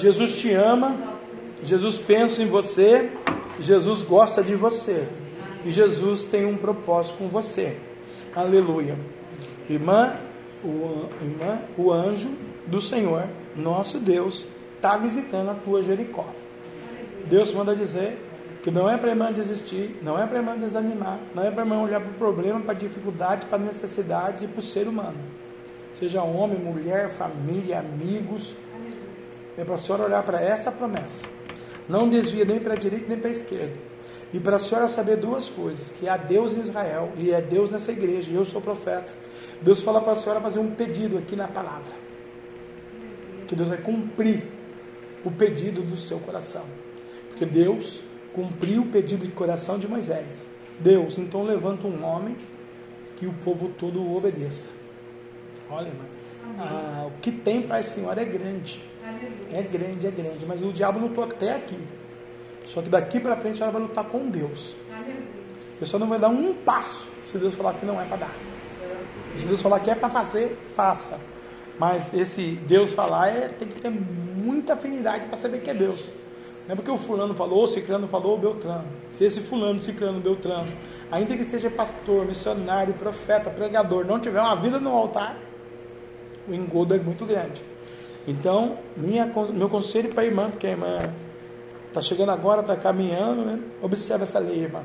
Speaker 1: Jesus te ama, Jesus pensa em você, Jesus gosta de você. E Jesus tem um propósito com você. Aleluia. Irmã, o, irmã, o anjo do Senhor, nosso Deus, está visitando a tua Jericó. Deus manda dizer que não é para a irmã desistir, não é para a irmã desanimar, não é para a irmã olhar para o problema, para a dificuldade, para a necessidade e para o ser humano. Seja homem, mulher, família, amigos. É para a senhora olhar para essa promessa. Não desvia nem para a direita nem para a esquerda. E para a senhora saber duas coisas, que há Deus em Israel e é Deus nessa igreja, e eu sou profeta. Deus fala para a senhora fazer um pedido aqui na palavra, que Deus vai cumprir o pedido do seu coração, porque Deus cumpriu o pedido de coração de Moisés. Deus, então levanta um homem que o povo todo o obedeça. Olha, irmã, ah, o que tem para a senhora é grande, é grande, é grande, mas o diabo lutou até aqui. Só que daqui para frente ela vai lutar com Deus. Eu só não vai dar um passo se Deus falar que não é para dar. E se Deus falar que é para fazer, faça. Mas esse Deus falar é, tem que ter muita afinidade para saber que é Deus. Não é porque o fulano falou, o ciclano falou, o Beltrano. Se esse fulano, ciclano, Beltrano, ainda que seja pastor, missionário, profeta, pregador, não tiver uma vida no altar, o engodo é muito grande. Então, minha, meu conselho para a irmã, porque a irmã está chegando agora, está caminhando, né? Observa essa lei, irmã.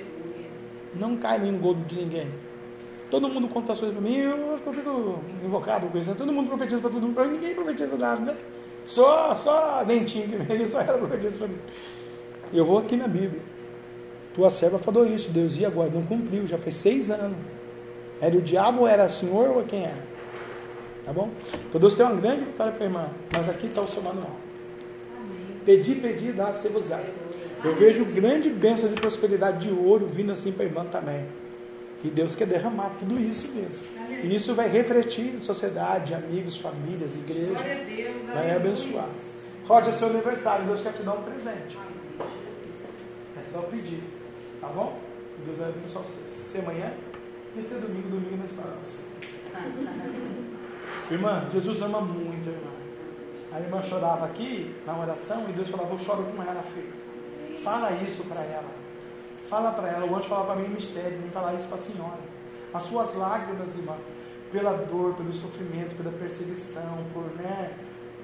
Speaker 1: Não cai no engodo de ninguém. Todo mundo conta as coisas para mim, eu, eu fico invocado com isso. Todo mundo profetiza para todo mundo, para ninguém profetiza nada, né? Só, só dentinho que veio, só ela profetiza para mim. Eu vou aqui na Bíblia. Tua serva falou isso, Deus ia agora, não cumpriu, já fez seis anos. Era o diabo ou era o Senhor ou quem era? Tá bom? Então Deus tem uma grande vitória para a irmã, mas aqui está o seu manual. Pedir, pedir, dá, se vos dá. Eu vejo grande bênção de prosperidade de ouro vindo assim para a irmã também. E Deus quer derramar tudo isso mesmo. E isso vai refletir em sociedade, amigos, famílias, igreja. Vai abençoar. Rode, é seu aniversário, Deus quer te dar um presente. É só pedir. Tá bom? Deus vai abençoar você. Se amanhã, e se domingo, domingo nós falamos. Irmã, Jesus ama muito, irmã. A irmã chorava aqui na oração e Deus falava, eu choro com ela, filho. Fala isso para ela. Fala para ela. O anjo falava para mim em mistério, me falar isso para a senhora. As suas lágrimas, irmã, pela dor, pelo sofrimento, pela perseguição, por né,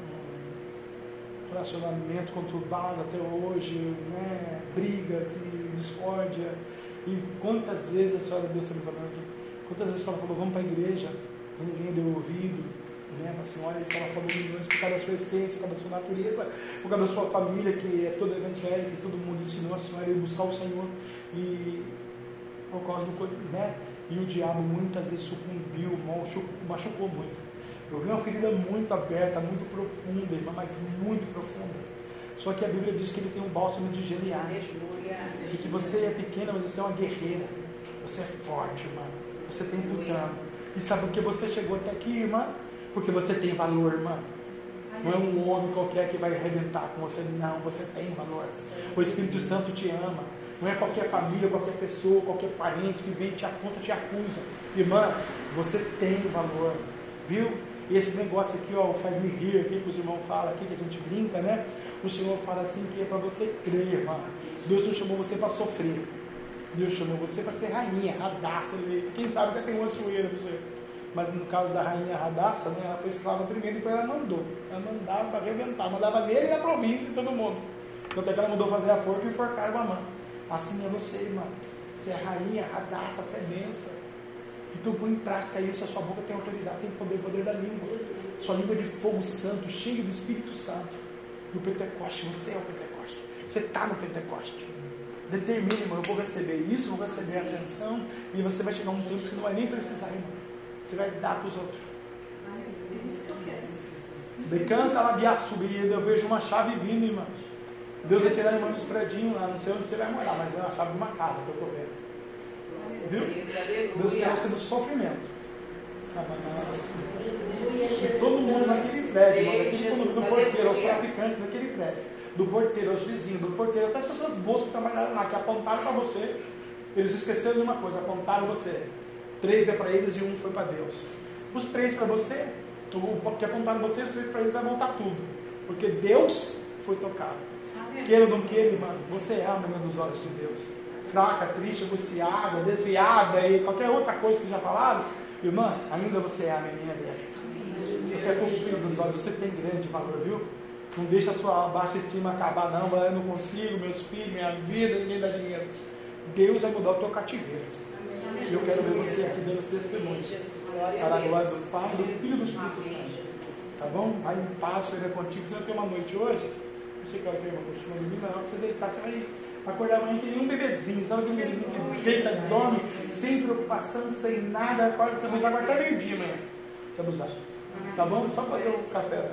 Speaker 1: um relacionamento conturbado até hoje, né, brigas e discórdia. E quantas vezes a senhora, Deus está me falando aqui, quantas vezes a senhora falou, vamos para a igreja, e ninguém deu ouvido. Né, a senhora, a senhora falou milhões por causa da sua essência, por causa da sua natureza, por causa da sua família, que é toda evangélica, que todo mundo ensinou a senhora a ir buscar o Senhor, e por causa do corpo, né? E o diabo muitas vezes sucumbiu, machucou, machucou muito. Eu vi uma ferida muito aberta, muito profunda, irmã, mas muito profunda. Só que a Bíblia diz que ele tem um bálsamo de Gileade, e que você é pequena, mas você é uma guerreira, você é forte, irmã, você tem tutano. E sabe por que você chegou até aqui, irmã? Porque você tem valor, irmã. Não é um homem qualquer que vai arrebentar com você. Não, você tem valor. O Espírito Santo te ama. Não é qualquer família, qualquer pessoa, qualquer parente que vem te aponta, te acusa. Irmã, você tem valor. Viu? E esse negócio aqui, ó, faz-me rir aqui, que os irmãos falam aqui, que a gente brinca, né? O Senhor fala assim que é para você crer, irmã. Deus não chamou você para sofrer. Deus chamou você para ser rainha, radaça. Quem sabe até tem uma sueira do Senhor. Mas no caso da rainha Radassa, né, ela foi escrava primeiro e depois ela mandou. Ela mandava para arrebentar, mandava nele e na província e todo mundo. Tanto é que ela mandou fazer a forca e enforcar a mão. Assim é você, irmã. Você é rainha, Radassa, você é benção. Então põe em prática isso, a sua boca tem autoridade, tem poder, poder da língua. Sua língua é de fogo santo, cheia do Espírito Santo. E o Pentecoste, você é o Pentecoste. Você está no Pentecoste. Determine, irmão, eu vou receber isso, vou receber a atenção, e você vai chegar um tempo que você não vai nem precisar, irmão. Você vai dar para os outros. Decanta lá, biá subida. Eu vejo uma chave vindo, irmã. Deus vai tirar a irmã dos predinhos lá. Não sei onde você vai morar, mas é uma chave de uma casa que eu estou vendo. Viu? Deus tirou você do sofrimento. E todo mundo naquele prédio, irmão, do, do porteiro aos traficantes naquele prédio, do porteiro aos vizinhos, do porteiro até as pessoas boas que trabalharam lá, que apontaram para você. Eles esqueceram de uma coisa, apontaram você. Três é para eles e um foi para Deus. Os três para você, o que apontaram você, os três para eles vai voltar tudo.
Speaker 4: porque Deus foi tocado. Queira ou não queira, irmã, você é a menina dos olhos de Deus. Fraca, triste, angustiada, desviada e qualquer outra coisa que já falaram, irmã, ainda você é a menina dele. Você é fofinho dos olhos, você tem grande valor, viu? Não deixa a sua baixa estima acabar, não. Eu não consigo, meus filhos, minha vida, ninguém dá dinheiro. Deus vai mudar o teu cativeiro. E eu quero ver você aqui dando testemunho. Para a glória do Pai, do Filho e do Espírito Santo. Tá bom? Vai em paz, Senhor é contigo. Você vai ter uma noite hoje. Não sei qual é que eu costuma dormir, mas na hora que você deitar, você vai acordar amanhã que nem um bebezinho. Sabe aquele bebezinho que deita, dorme, sem preocupação, sem nada. Acorda, você vai agora até meio-dia amanhã. Você abusar. Tá bom? Só fazer o café da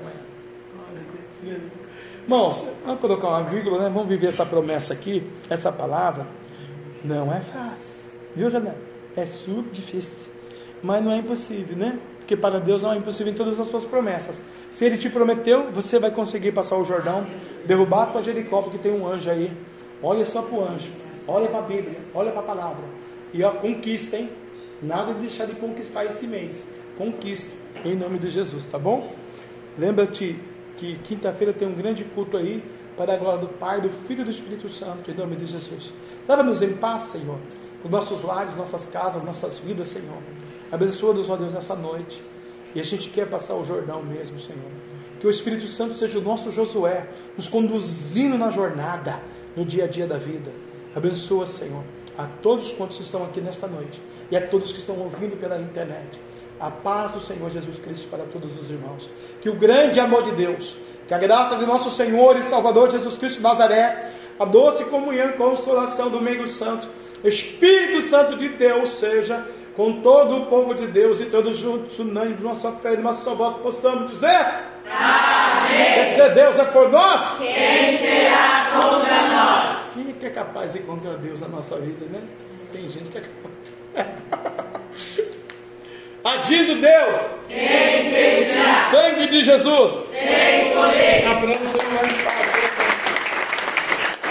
Speaker 4: manhã. Irmãos, vamos colocar uma vírgula, né? Vamos viver essa promessa aqui, essa palavra. Não é fácil, viu, Renan? É super difícil, mas não é impossível, né? Porque para Deus não é impossível em todas as suas promessas. Se Ele te prometeu, você vai conseguir passar o Jordão, derrubar a tua Jericó, porque tem um anjo aí. Olha só para o anjo, olha para a Bíblia, olha para a palavra. E ó, conquista, hein? Nada de deixar de conquistar esse mês. Conquista, em nome de Jesus, tá bom? Lembra-te que quinta-feira tem um grande culto aí, para a glória do Pai, do Filho e do Espírito Santo, em nome de Jesus. Leva-nos em paz, Senhor, os nossos lares, nossas casas, nossas vidas, Senhor. Abençoa-nos, ó Deus, nessa noite. E a gente quer passar o Jordão mesmo, Senhor. Que o Espírito Santo seja o nosso Josué, nos conduzindo na jornada, no dia a dia da vida. Abençoa, Senhor, a todos quantos estão aqui nesta noite e a todos que estão ouvindo pela internet. A paz do Senhor Jesus Cristo para todos os irmãos. Que o grande amor de Deus, que a graça de nosso Senhor e Salvador Jesus Cristo de Nazaré, a doce comunhão e consolação do meio santo, Espírito Santo de Deus seja com todo o povo de Deus e todos juntos, unânimes, nossa fé e nossa voz, possamos dizer: amém. Se Deus é por nós,
Speaker 3: Quem será contra nós?
Speaker 4: Quem é que é capaz de ir contra Deus na nossa vida, né? Tem gente que é capaz. Agindo Deus,
Speaker 3: quem impedirá?
Speaker 4: O sangue de Jesus
Speaker 3: Tem poder.
Speaker 4: Abraça o